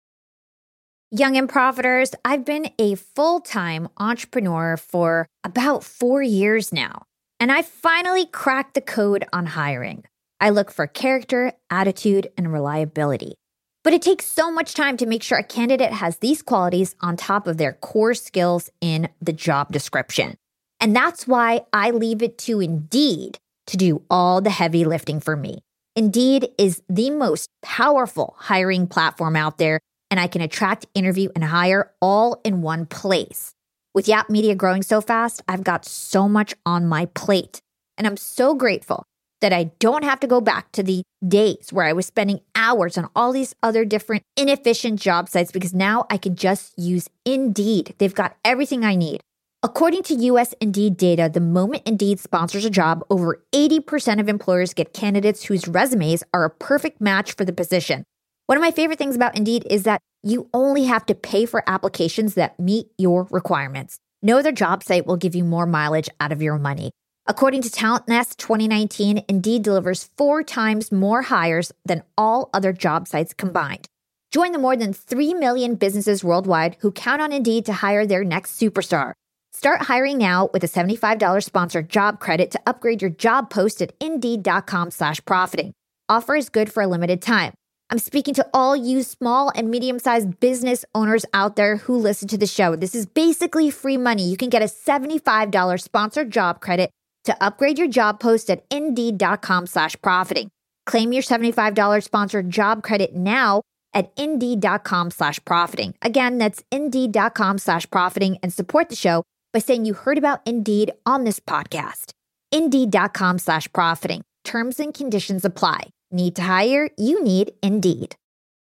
Young Improviters, I've been a full-time entrepreneur for about four years now, and I finally cracked the code on hiring. I look for character, attitude, and reliability. But it takes so much time to make sure a candidate has these qualities on top of their core skills in the job description. And that's why I leave it to Indeed to do all the heavy lifting for me. Indeed is the most powerful hiring platform out there, and I can attract, interview, and hire all in one place. With Yap Media growing so fast, I've got so much on my plate. And I'm so grateful that I don't have to go back to the days where I was spending hours on all these other different inefficient job sites, because now I can just use Indeed. They've got everything I need. According to U S Indeed data, the moment Indeed sponsors a job, over eighty percent of employers get candidates whose resumes are a perfect match for the position. One of my favorite things about Indeed is that you only have to pay for applications that meet your requirements. No other job site will give you more mileage out of your money. According to Talent Nest twenty nineteen, Indeed delivers four times more hires than all other job sites combined. Join the more than three million businesses worldwide who count on Indeed to hire their next superstar. Start hiring now with a seventy-five dollars sponsored job credit to upgrade your job post at Indeed.com slash profiting. Offer is good for a limited time. I'm speaking to all you small and medium-sized business owners out there who listen to the show. This is basically free money. You can get a seventy-five dollars sponsored job credit to upgrade your job post at Indeed.com slash profiting. Claim your seventy-five dollars sponsored job credit now at Indeed.com slash profiting. Again, that's Indeed.com slash profiting, and support the show by saying you heard about Indeed on this podcast. Indeed.com slash profiting. Terms and conditions apply. Need to hire? You need Indeed.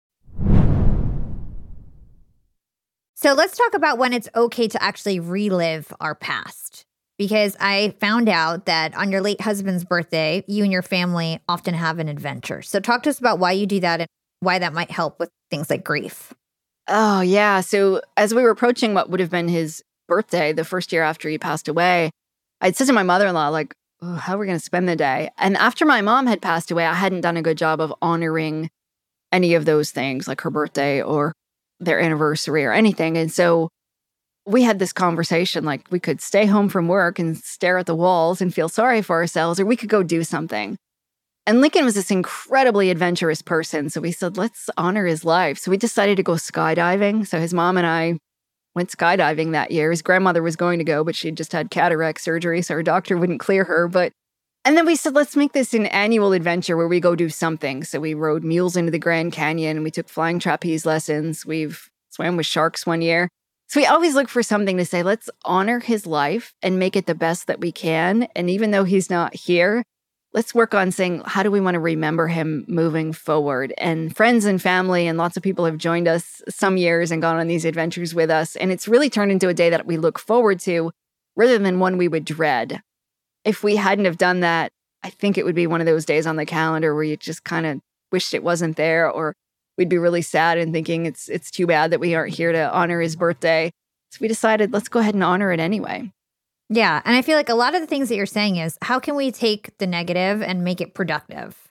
So let's talk about when it's okay to actually relive our past. Because I found out that on your late husband's birthday, you and your family often have an adventure. So talk to us about why you do that and why that might help with things like grief. Oh, yeah. So as we were approaching what would have been his birthday, the first year after he passed away, I'd said to my mother-in-law, like, oh, how are we going to spend the day? And after my mom had passed away, I hadn't done a good job of honoring any of those things, like her birthday or their anniversary or anything. And so we had this conversation, like we could stay home from work and stare at the walls and feel sorry for ourselves, or we could go do something. And Lincoln was this incredibly adventurous person. So we said, let's honor his life. So we decided to go skydiving. So his mom and I went skydiving that year. His grandmother was going to go, but she just had cataract surgery, so her doctor wouldn't clear her. But and then we said, let's make this an annual adventure where we go do something. So we rode mules into the Grand Canyon, and we took flying trapeze lessons. We've swam with sharks one year. So we always look for something to say, let's honor his life and make it the best that we can. And even though he's not here, let's work on saying, how do we want to remember him moving forward? And friends and family and lots of people have joined us some years and gone on these adventures with us. And it's really turned into a day that we look forward to rather than one we would dread. If we hadn't have done that, I think it would be one of those days on the calendar where you just kind of wished it wasn't there, or we'd be really sad and thinking it's it's too bad that we aren't here to honor his birthday. So we decided, let's go ahead and honor it anyway. Yeah. And I feel like a lot of the things that you're saying is, how can we take the negative and make it productive?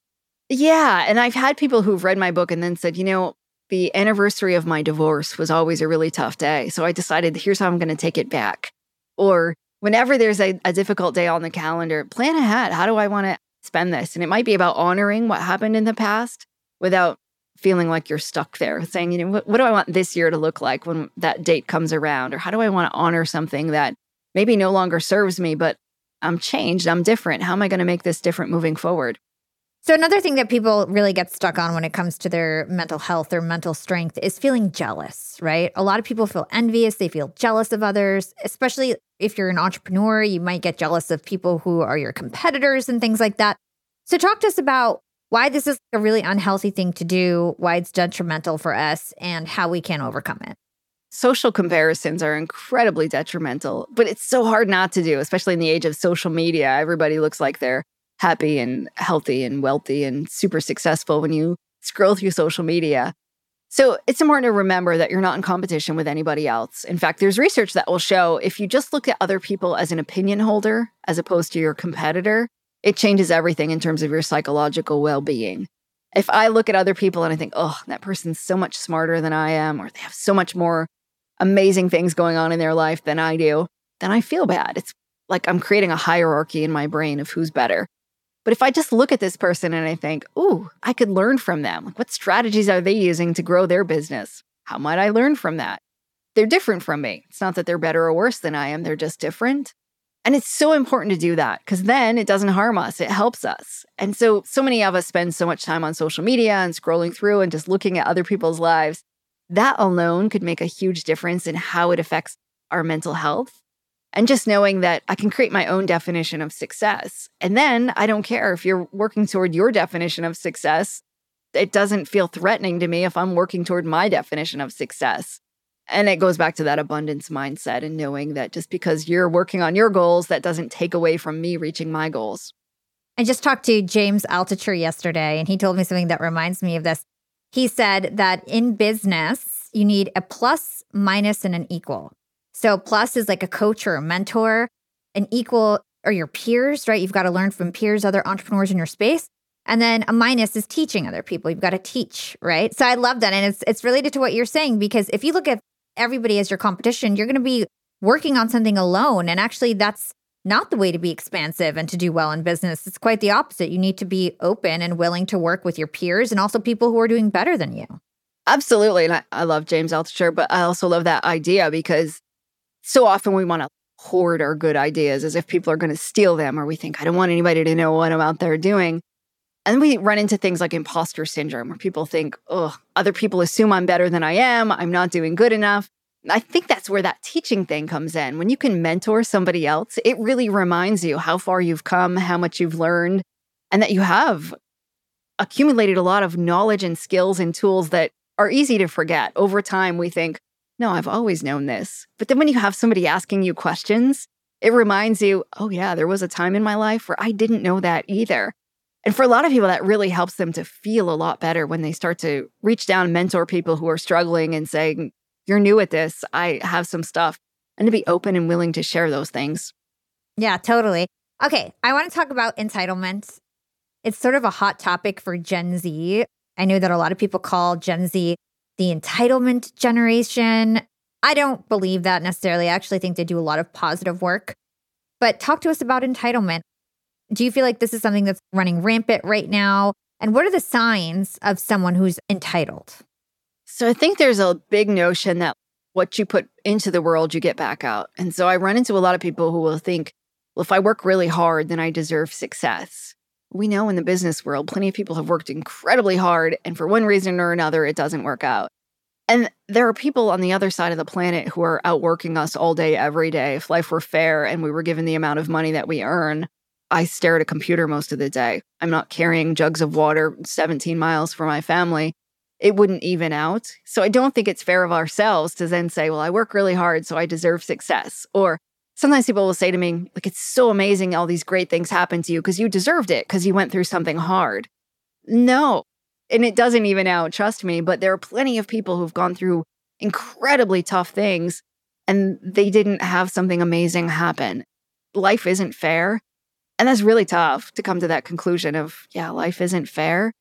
Yeah. And I've had people who've read my book and then said, you know, the anniversary of my divorce was always a really tough day. So I decided, here's how I'm going to take it back. Or whenever there's a, a difficult day on the calendar, plan ahead. How do I want to spend this? And it might be about honoring what happened in the past without feeling like you're stuck there, saying, you know, what, what do I want this year to look like when that date comes around? Or how do I want to honor something that maybe no longer serves me, but I'm changed, I'm different. How am I going to make this different moving forward? So another thing that people really get stuck on when it comes to their mental health or mental strength is feeling jealous, right? A lot of people feel envious. They feel jealous of others, especially if you're an entrepreneur. You might get jealous of people who are your competitors and things like that. So talk to us about why this is a really unhealthy thing to do, why it's detrimental for us, and how we can overcome it. Social comparisons are incredibly detrimental, but it's so hard not to do, especially in the age of social media. Everybody looks like they're happy and healthy and wealthy and super successful when you scroll through social media. So it's important to remember that you're not in competition with anybody else. In fact, there's research that will show if you just look at other people as an opinion holder as opposed to your competitor, it changes everything in terms of your psychological well-being. If I look at other people and I think, oh, that person's so much smarter than I am, or they have so much more amazing things going on in their life than I do, then I feel bad. It's like I'm creating a hierarchy in my brain of who's better. But if I just look at this person and I think, ooh, I could learn from them. Like, what strategies are they using to grow their business? How might I learn from that? They're different from me. It's not that they're better or worse than I am. They're just different. And it's so important to do that because then it doesn't harm us. It helps us. And so, so many of us spend so much time on social media and scrolling through and just looking at other people's lives. That alone could make a huge difference in how it affects our mental health. And just knowing that I can create my own definition of success. And then I don't care if you're working toward your definition of success. It doesn't feel threatening to me if I'm working toward my definition of success. And it goes back to that abundance mindset and knowing that just because you're working on your goals, that doesn't take away from me reaching my goals. I just talked to James Altucher yesterday, and he told me something that reminds me of this. He said that in business, you need a plus, minus, and an equal. So plus is like a coach or a mentor. An equal are your peers, right? You've got to learn from peers, other entrepreneurs in your space. And then a minus is teaching other people. You've got to teach, right? So I love that. And it's it's related to what you're saying, because if you look at everybody as your competition, you're going to be working on something alone. And actually, that's not the way to be expansive and to do well in business. It's quite the opposite. You need to be open and willing to work with your peers and also people who are doing better than you. Absolutely. And I, I love James Altucher, but I also love that idea because so often we want to hoard our good ideas as if people are going to steal them, or we think, I don't want anybody to know what I'm out there doing. And we run into things like imposter syndrome, where people think, oh, other people assume I'm better than I am. I'm not doing good enough. I think that's where that teaching thing comes in. When you can mentor somebody else, it really reminds you how far you've come, how much you've learned, and that you have accumulated a lot of knowledge and skills and tools that are easy to forget. Over time, we think, no, I've always known this. But then when you have somebody asking you questions, it reminds you, oh yeah, there was a time in my life where I didn't know that either. And for a lot of people, that really helps them to feel a lot better when they start to reach down and mentor people who are struggling and saying, you're new at this, I have some stuff, and to be open and willing to share those things. Yeah, totally. Okay, I want to talk about entitlement. It's sort of a hot topic for Gen Z. I know that a lot of people call Gen Z the entitlement generation. I don't believe that necessarily. I actually think they do a lot of positive work. But talk to us about entitlement. Do you feel like this is something that's running rampant right now? And what are the signs of someone who's entitled? So I think there's a big notion that what you put into the world, you get back out. And so I run into a lot of people who will think, well, if I work really hard, then I deserve success. We know in the business world, plenty of people have worked incredibly hard, and for one reason or another, it doesn't work out. And there are people on the other side of the planet who are outworking us all day, every day. If life were fair and we were given the amount of money that we earn, I stare at a computer most of the day. I'm not carrying jugs of water seventeen miles for my family. It wouldn't even out. So I don't think it's fair of ourselves to then say, well, I work really hard, so I deserve success. Or sometimes people will say to me, like, it's so amazing all these great things happen to you because you deserved it because you went through something hard. No. And it doesn't even out, trust me, but there are plenty of people who've gone through incredibly tough things and they didn't have something amazing happen. Life isn't fair. And that's really tough to come to that conclusion of, yeah, life isn't fair.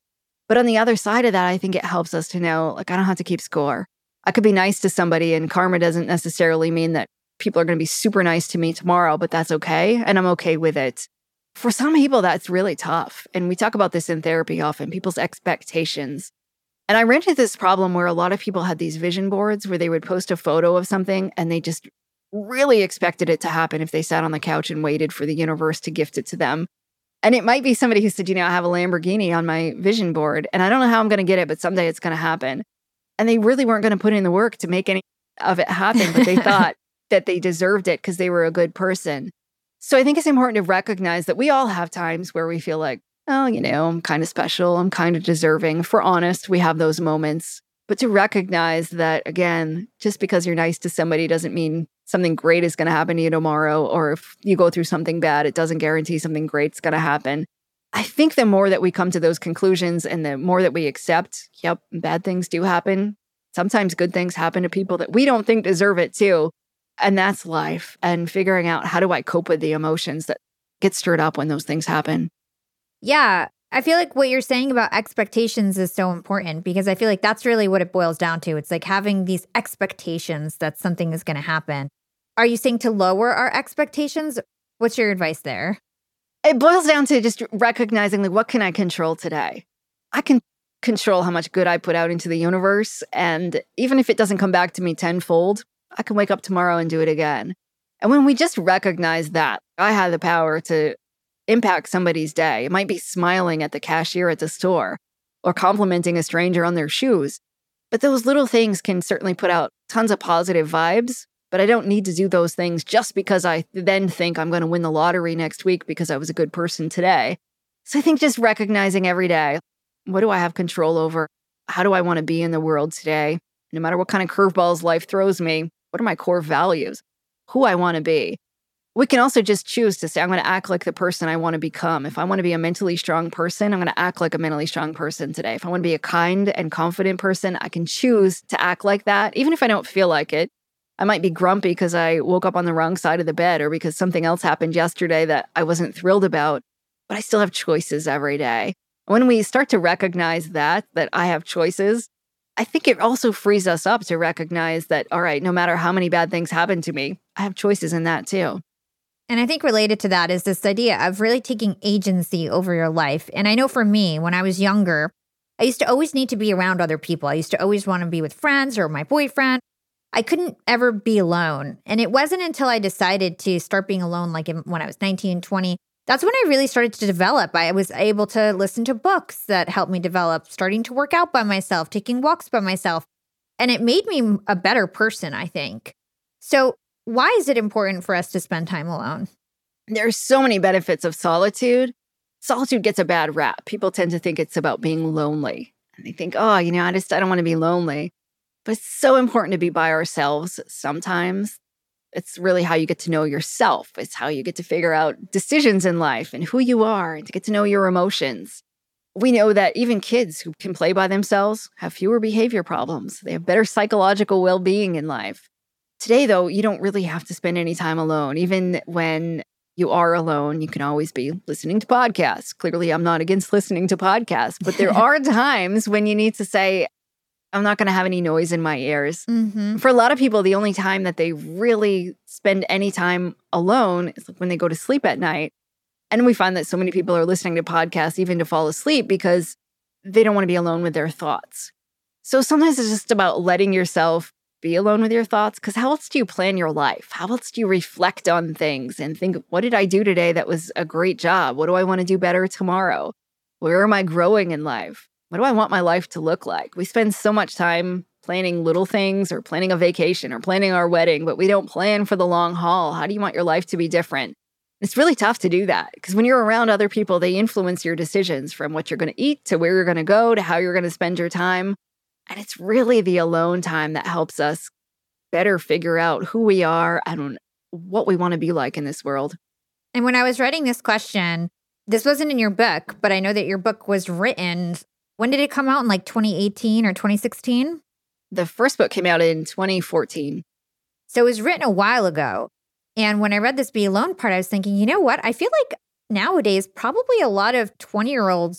But on the other side of that, I think it helps us to know, like, I don't have to keep score. I could be nice to somebody, and karma doesn't necessarily mean that people are going to be super nice to me tomorrow, but that's okay. And I'm okay with it. For some people, that's really tough. And we talk about this in therapy often, people's expectations. And I ran into this problem where a lot of people had these vision boards where they would post a photo of something and they just really expected it to happen if they sat on the couch and waited for the universe to gift it to them. And it might be somebody who said, you know, I have a Lamborghini on my vision board and I don't know how I'm going to get it, but someday it's going to happen. And they really weren't going to put in the work to make any of it happen, but they thought that they deserved it because they were a good person. So I think it's important to recognize that we all have times where we feel like, oh, you know, I'm kind of special. I'm kind of deserving. If we're honest, we have those moments. But to recognize that, again, just because you're nice to somebody doesn't mean something great is going to happen to you tomorrow. Or if you go through something bad, it doesn't guarantee something great's going to happen. I think the more that we come to those conclusions and the more that we accept, yep, bad things do happen. Sometimes good things happen to people that we don't think deserve it too. And that's life. And figuring out, how do I cope with the emotions that get stirred up when those things happen? Yeah. I feel like what you're saying about expectations is so important because I feel like that's really what it boils down to. It's like having these expectations that something is going to happen. Are you saying to lower our expectations? What's your advice there? It boils down to just recognizing, like, what can I control today? I can control how much good I put out into the universe. And even if it doesn't come back to me tenfold, I can wake up tomorrow and do it again. And when we just recognize that, I have the power to impact somebody's day. It might be smiling at the cashier at the store or complimenting a stranger on their shoes. But those little things can certainly put out tons of positive vibes. But I don't need to do those things just because I then think I'm going to win the lottery next week because I was a good person today. So I think just recognizing every day, what do I have control over? How do I want to be in the world today? No matter what kind of curveballs life throws me, what are my core values? Who I want to be? We can also just choose to say, I'm going to act like the person I want to become. If I want to be a mentally strong person, I'm going to act like a mentally strong person today. If I want to be a kind and confident person, I can choose to act like that, even if I don't feel like it. I might be grumpy because I woke up on the wrong side of the bed or because something else happened yesterday that I wasn't thrilled about, but I still have choices every day. When we start to recognize that, that I have choices, I think it also frees us up to recognize that, all right, no matter how many bad things happen to me, I have choices in that too. And I think related to that is this idea of really taking agency over your life. And I know for me, when I was younger, I used to always need to be around other people. I used to always want to be with friends or my boyfriend. I couldn't ever be alone. And it wasn't until I decided to start being alone, like when I was nineteen, twenty, that's when I really started to develop. I was able to listen to books that helped me develop, starting to work out by myself, taking walks by myself. And it made me a better person, I think. So why is it important for us to spend time alone? There's so many benefits of solitude. Solitude gets a bad rap. People tend to think it's about being lonely. And they think, oh, you know, I just, I don't want to be lonely. But it's so important to be by ourselves sometimes. It's really how you get to know yourself. It's how you get to figure out decisions in life and who you are and to get to know your emotions. We know that even kids who can play by themselves have fewer behavior problems. They have better psychological well-being in life. Today, though, you don't really have to spend any time alone. Even when you are alone, you can always be listening to podcasts. Clearly, I'm not against listening to podcasts, but there are times when you need to say, I'm not going to have any noise in my ears. Mm-hmm. For a lot of people, the only time that they really spend any time alone is when they go to sleep at night. And we find that so many people are listening to podcasts even to fall asleep because they don't want to be alone with their thoughts. So sometimes it's just about letting yourself be alone with your thoughts, because how else do you plan your life? How else do you reflect on things and think, what did I do today that was a great job? What do I want to do better tomorrow? Where am I growing in life? What do I want my life to look like? We spend so much time planning little things or planning a vacation or planning our wedding, but we don't plan for the long haul. How do you want your life to be different? It's really tough to do that because when you're around other people, they influence your decisions from what you're going to eat to where you're going to go to how you're going to spend your time. And it's really the alone time that helps us better figure out who we are and what we want to be like in this world. And when I was writing this question, this wasn't in your book, but I know that your book was written. When did it come out? In like twenty eighteen or twenty sixteen? The first book came out in twenty fourteen. So it was written a while ago. And when I read this Be Alone part, I was thinking, you know what? I feel like nowadays, probably a lot of twenty-year-olds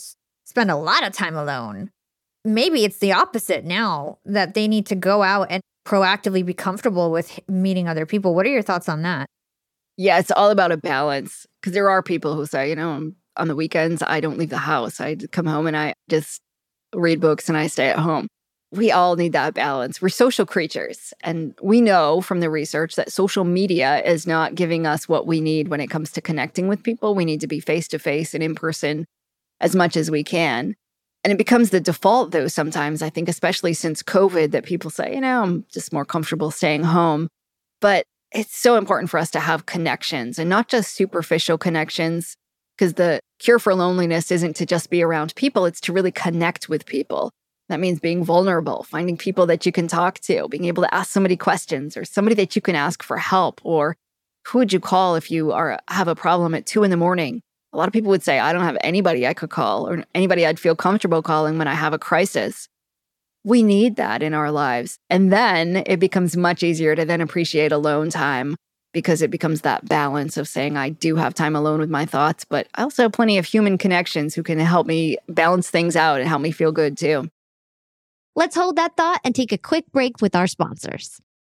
spend a lot of time alone. Maybe it's the opposite now, that they need to go out and proactively be comfortable with meeting other people. What are your thoughts on that? Yeah, it's all about a balance, because there are people who say, you know, on the weekends, I don't leave the house. I come home and I just read books and I stay at home. We all need that balance. We're social creatures. And we know from the research that social media is not giving us what we need when it comes to connecting with people. We need to be face-to-face and in person as much as we can. And it becomes the default, though, sometimes, I think, especially since COVID, that people say, you know, I'm just more comfortable staying home. But it's so important for us to have connections, and not just superficial connections, because the cure for loneliness isn't to just be around people. It's to really connect with people. That means being vulnerable, finding people that you can talk to, being able to ask somebody questions, or somebody that you can ask for help, or who would you call if you are have a problem at two in the morning? A lot of people would say, I don't have anybody I could call, or anybody I'd feel comfortable calling when I have a crisis. We need that in our lives. And then it becomes much easier to then appreciate alone time, because it becomes that balance of saying, I do have time alone with my thoughts, but I also have plenty of human connections who can help me balance things out and help me feel good too. Let's hold that thought and take a quick break with our sponsors.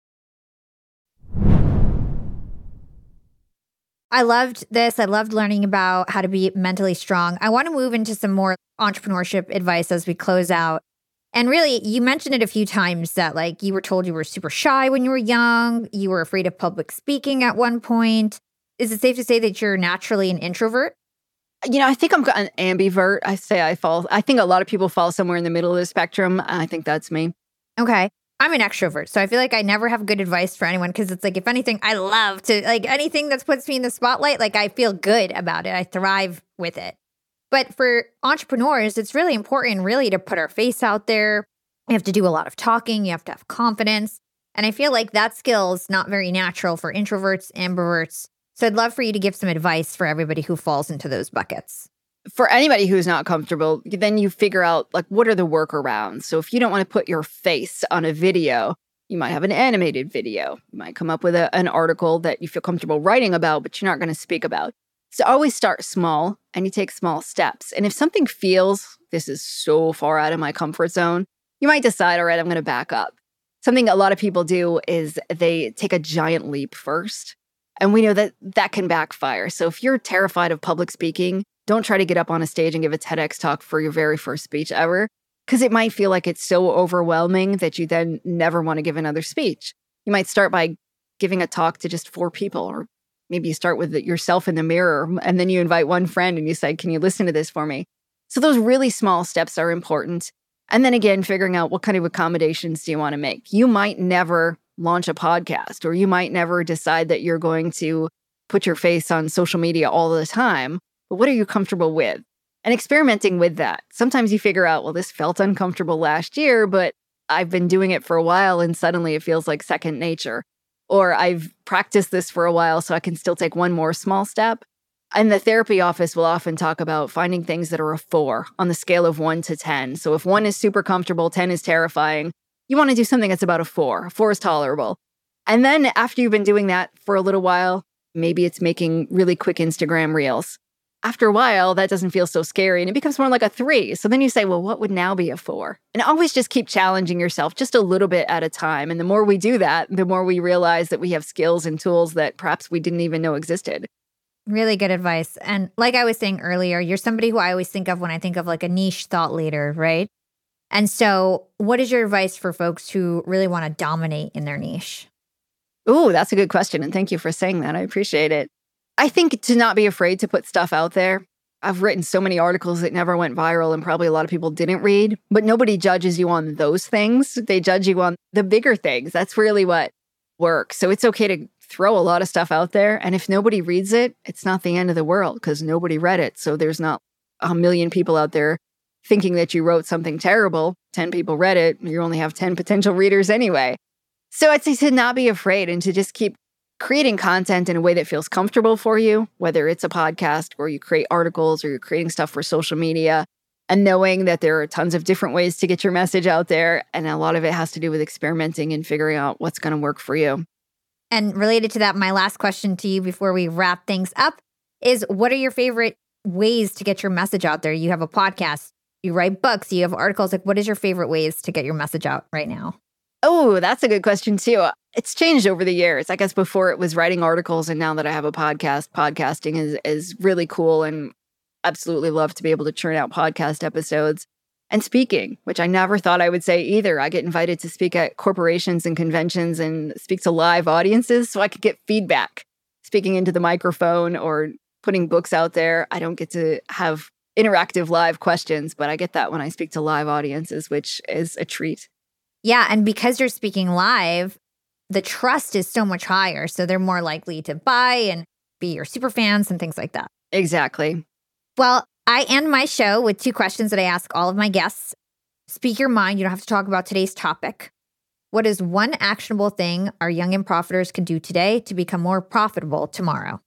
I loved this. I loved learning about how to be mentally strong. I want to move into some more entrepreneurship advice as we close out. And really, you mentioned it a few times that like you were told you were super shy when you were young. You were afraid of public speaking at one point. Is it safe to say that you're naturally an introvert? You know, I think I'm an ambivert. I say I fall. I think a lot of people fall somewhere in the middle of the spectrum. I think that's me. Okay. I'm an extrovert. So I feel like I never have good advice for anyone, because it's like, if anything, I love to, like, anything that puts me in the spotlight, like, I feel good about it. I thrive with it. But for entrepreneurs, it's really important, really, to put our face out there. You have to do a lot of talking. You have to have confidence. And I feel like that skill is not very natural for introverts, ambiverts. So I'd love for you to give some advice for everybody who falls into those buckets. For anybody who's not comfortable, then you figure out, like, what are the workarounds? So if you don't want to put your face on a video, you might have an animated video. You might come up with a, an article that you feel comfortable writing about, but you're not going to speak about. So always start small, and you take small steps. And if something feels, this is so far out of my comfort zone, you might decide, all right, I'm going to back up. Something a lot of people do is they take a giant leap first. And we know that that can backfire. So if you're terrified of public speaking, don't try to get up on a stage and give a TEDx talk for your very first speech ever, because it might feel like it's so overwhelming that you then never want to give another speech. You might start by giving a talk to just four people, or maybe you start with yourself in the mirror, and then you invite one friend and you say, can you listen to this for me? So those really small steps are important. And then again, figuring out what kind of accommodations do you want to make. You might never launch a podcast, or you might never decide that you're going to put your face on social media all the time, but what are you comfortable with? And experimenting with that. Sometimes you figure out, well, this felt uncomfortable last year, but I've been doing it for a while and suddenly it feels like second nature. Or I've practiced this for a while, so I can still take one more small step. And the therapy office will often talk about finding things that are a four on the scale of one to ten. So if one is super comfortable, ten is terrifying, you want to do something that's about a four. A four is tolerable. And then after you've been doing that for a little while, maybe it's making really quick Instagram reels. After a while, that doesn't feel so scary and it becomes more like a three. So then you say, well, what would now be a four? And always just keep challenging yourself just a little bit at a time. And the more we do that, the more we realize that we have skills and tools that perhaps we didn't even know existed. Really good advice. And like I was saying earlier, you're somebody who I always think of when I think of like a niche thought leader, right? And so what is your advice for folks who really want to dominate in their niche? Ooh, that's a good question. And thank you for saying that. I appreciate it. I think to not be afraid to put stuff out there. I've written so many articles that never went viral and probably a lot of people didn't read, but nobody judges you on those things. They judge you on the bigger things. That's really what works. So it's okay to throw a lot of stuff out there. And if nobody reads it, it's not the end of the world because nobody read it. So there's not a million people out there thinking that you wrote something terrible. ten people read it. You only have ten potential readers anyway. So I'd say to not be afraid and to just keep creating content in a way that feels comfortable for you, whether it's a podcast or you create articles or you're creating stuff for social media, and knowing that there are tons of different ways to get your message out there. And a lot of it has to do with experimenting and figuring out what's going to work for you. And related to that, my last question to you before we wrap things up is, what are your favorite ways to get your message out there? You have a podcast. You write books, you have articles. Like, what is your favorite ways to get your message out right now? Oh, that's a good question too. It's changed over the years. I guess before it was writing articles, and now that I have a podcast, podcasting is is really cool, and absolutely love to be able to churn out podcast episodes. And speaking, which I never thought I would say either. I get invited to speak at corporations and conventions and speak to live audiences so I could get feedback. Speaking into the microphone or putting books out there, I don't get to have interactive live questions, but I get that when I speak to live audiences, which is a treat. Yeah, and because you're speaking live, the trust is so much higher. So they're more likely to buy and be your super fans and things like that. Exactly. Well, I end my show with two questions that I ask all of my guests. Speak your mind. You don't have to talk about today's topic. What is one actionable thing our young and profiters can do today to become more profitable tomorrow?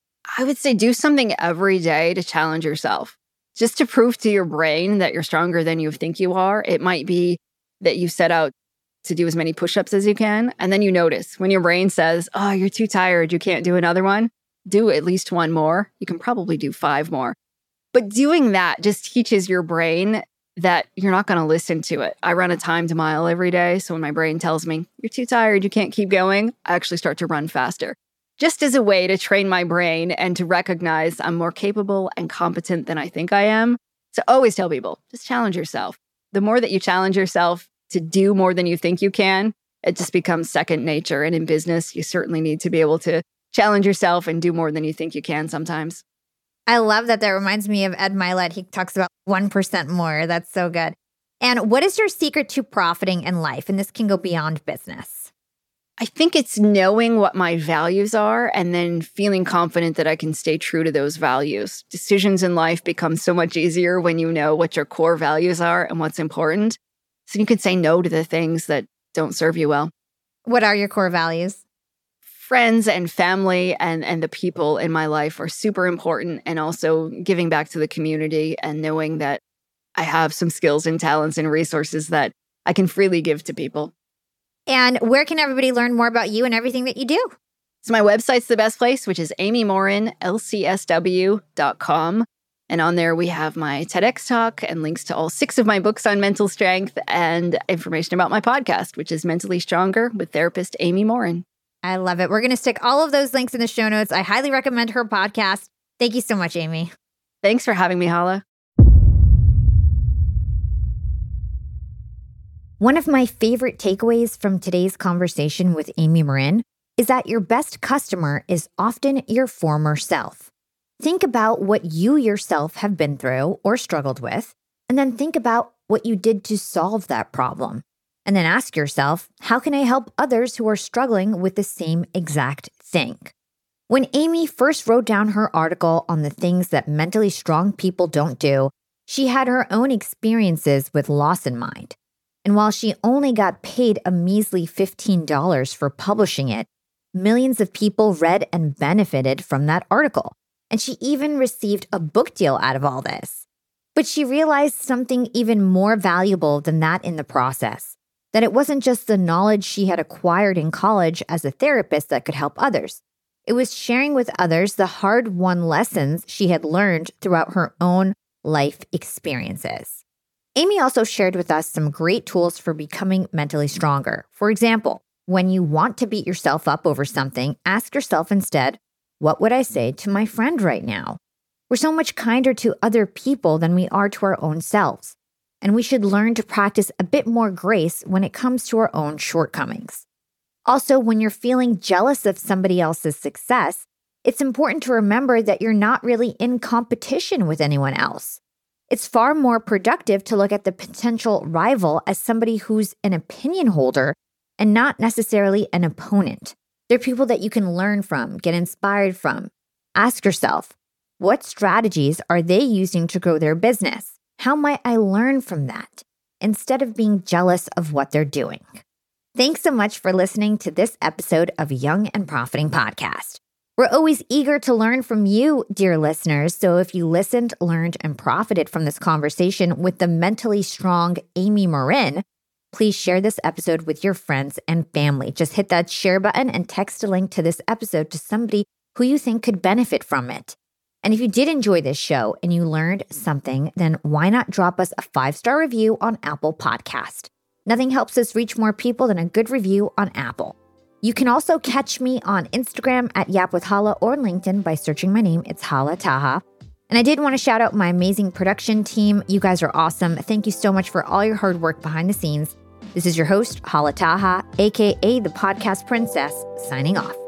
I would say do something every day to challenge yourself. Just to prove to your brain that you're stronger than you think you are. It might be that you set out to do as many push-ups as you can, and then you notice when your brain says, oh, you're too tired, you can't do another one, do at least one more. You can probably do five more. But doing that just teaches your brain that you're not going to listen to it. I run a timed mile every day, so when my brain tells me, you're too tired, you can't keep going, I actually start to run faster. Just as a way to train my brain and to recognize I'm more capable and competent than I think I am. So always tell people, just challenge yourself. The more that you challenge yourself to do more than you think you can, it just becomes second nature. And in business, you certainly need to be able to challenge yourself and do more than you think you can sometimes. I love that. That reminds me of Ed Mylett. He talks about one percent more. That's so good. And what is your secret to profiting in life? And this can go beyond business. I think it's knowing what my values are and then feeling confident that I can stay true to those values. Decisions in life become so much easier when you know what your core values are and what's important. So you can say no to the things that don't serve you well. What are your core values? Friends and family and, and the people in my life are super important, and also giving back to the community and knowing that I have some skills and talents and resources that I can freely give to people. And where can everybody learn more about you and everything that you do? So my website's the best place, which is amy morin l c s w dot com. And on there, we have my TEDx talk and links to all six of my books on mental strength and information about my podcast, which is Mentally Stronger with therapist Amy Morin. I love it. We're going to stick all of those links in the show notes. I highly recommend her podcast. Thank you so much, Amy. Thanks for having me, Hala. One of my favorite takeaways from today's conversation with Amy Morin is that your best customer is often your former self. Think about what you yourself have been through or struggled with, and then think about what you did to solve that problem. And then ask yourself, how can I help others who are struggling with the same exact thing? When Amy first wrote down her article on the things that mentally strong people don't do, she had her own experiences with loss in mind. And while she only got paid a measly fifteen dollars for publishing it, millions of people read and benefited from that article. And she even received a book deal out of all this. But she realized something even more valuable than that in the process, that it wasn't just the knowledge she had acquired in college as a therapist that could help others. It was sharing with others the hard-won lessons she had learned throughout her own life experiences. Amy also shared with us some great tools for becoming mentally stronger. For example, when you want to beat yourself up over something, ask yourself instead, what would I say to my friend right now? We're so much kinder to other people than we are to our own selves. And we should learn to practice a bit more grace when it comes to our own shortcomings. Also, when you're feeling jealous of somebody else's success, it's important to remember that you're not really in competition with anyone else. It's far more productive to look at the potential rival as somebody who's an opinion holder and not necessarily an opponent. They're people that you can learn from, get inspired from. Ask yourself, what strategies are they using to grow their business? How might I learn from that instead of being jealous of what they're doing? Thanks so much for listening to this episode of Young and Profiting Podcast. We're always eager to learn from you, dear listeners. So if you listened, learned, and profited from this conversation with the mentally strong Amy Morin, please share this episode with your friends and family. Just hit that share button and text a link to this episode to somebody who you think could benefit from it. And if you did enjoy this show and you learned something, then why not drop us a five-star review on Apple Podcast? Nothing helps us reach more people than a good review on Apple. You can also catch me on Instagram at Yap with Hala or LinkedIn by searching my name. It's Hala Taha. And I did want to shout out my amazing production team. You guys are awesome. Thank you so much for all your hard work behind the scenes. This is your host, Hala Taha, aka the Podcast Princess, signing off.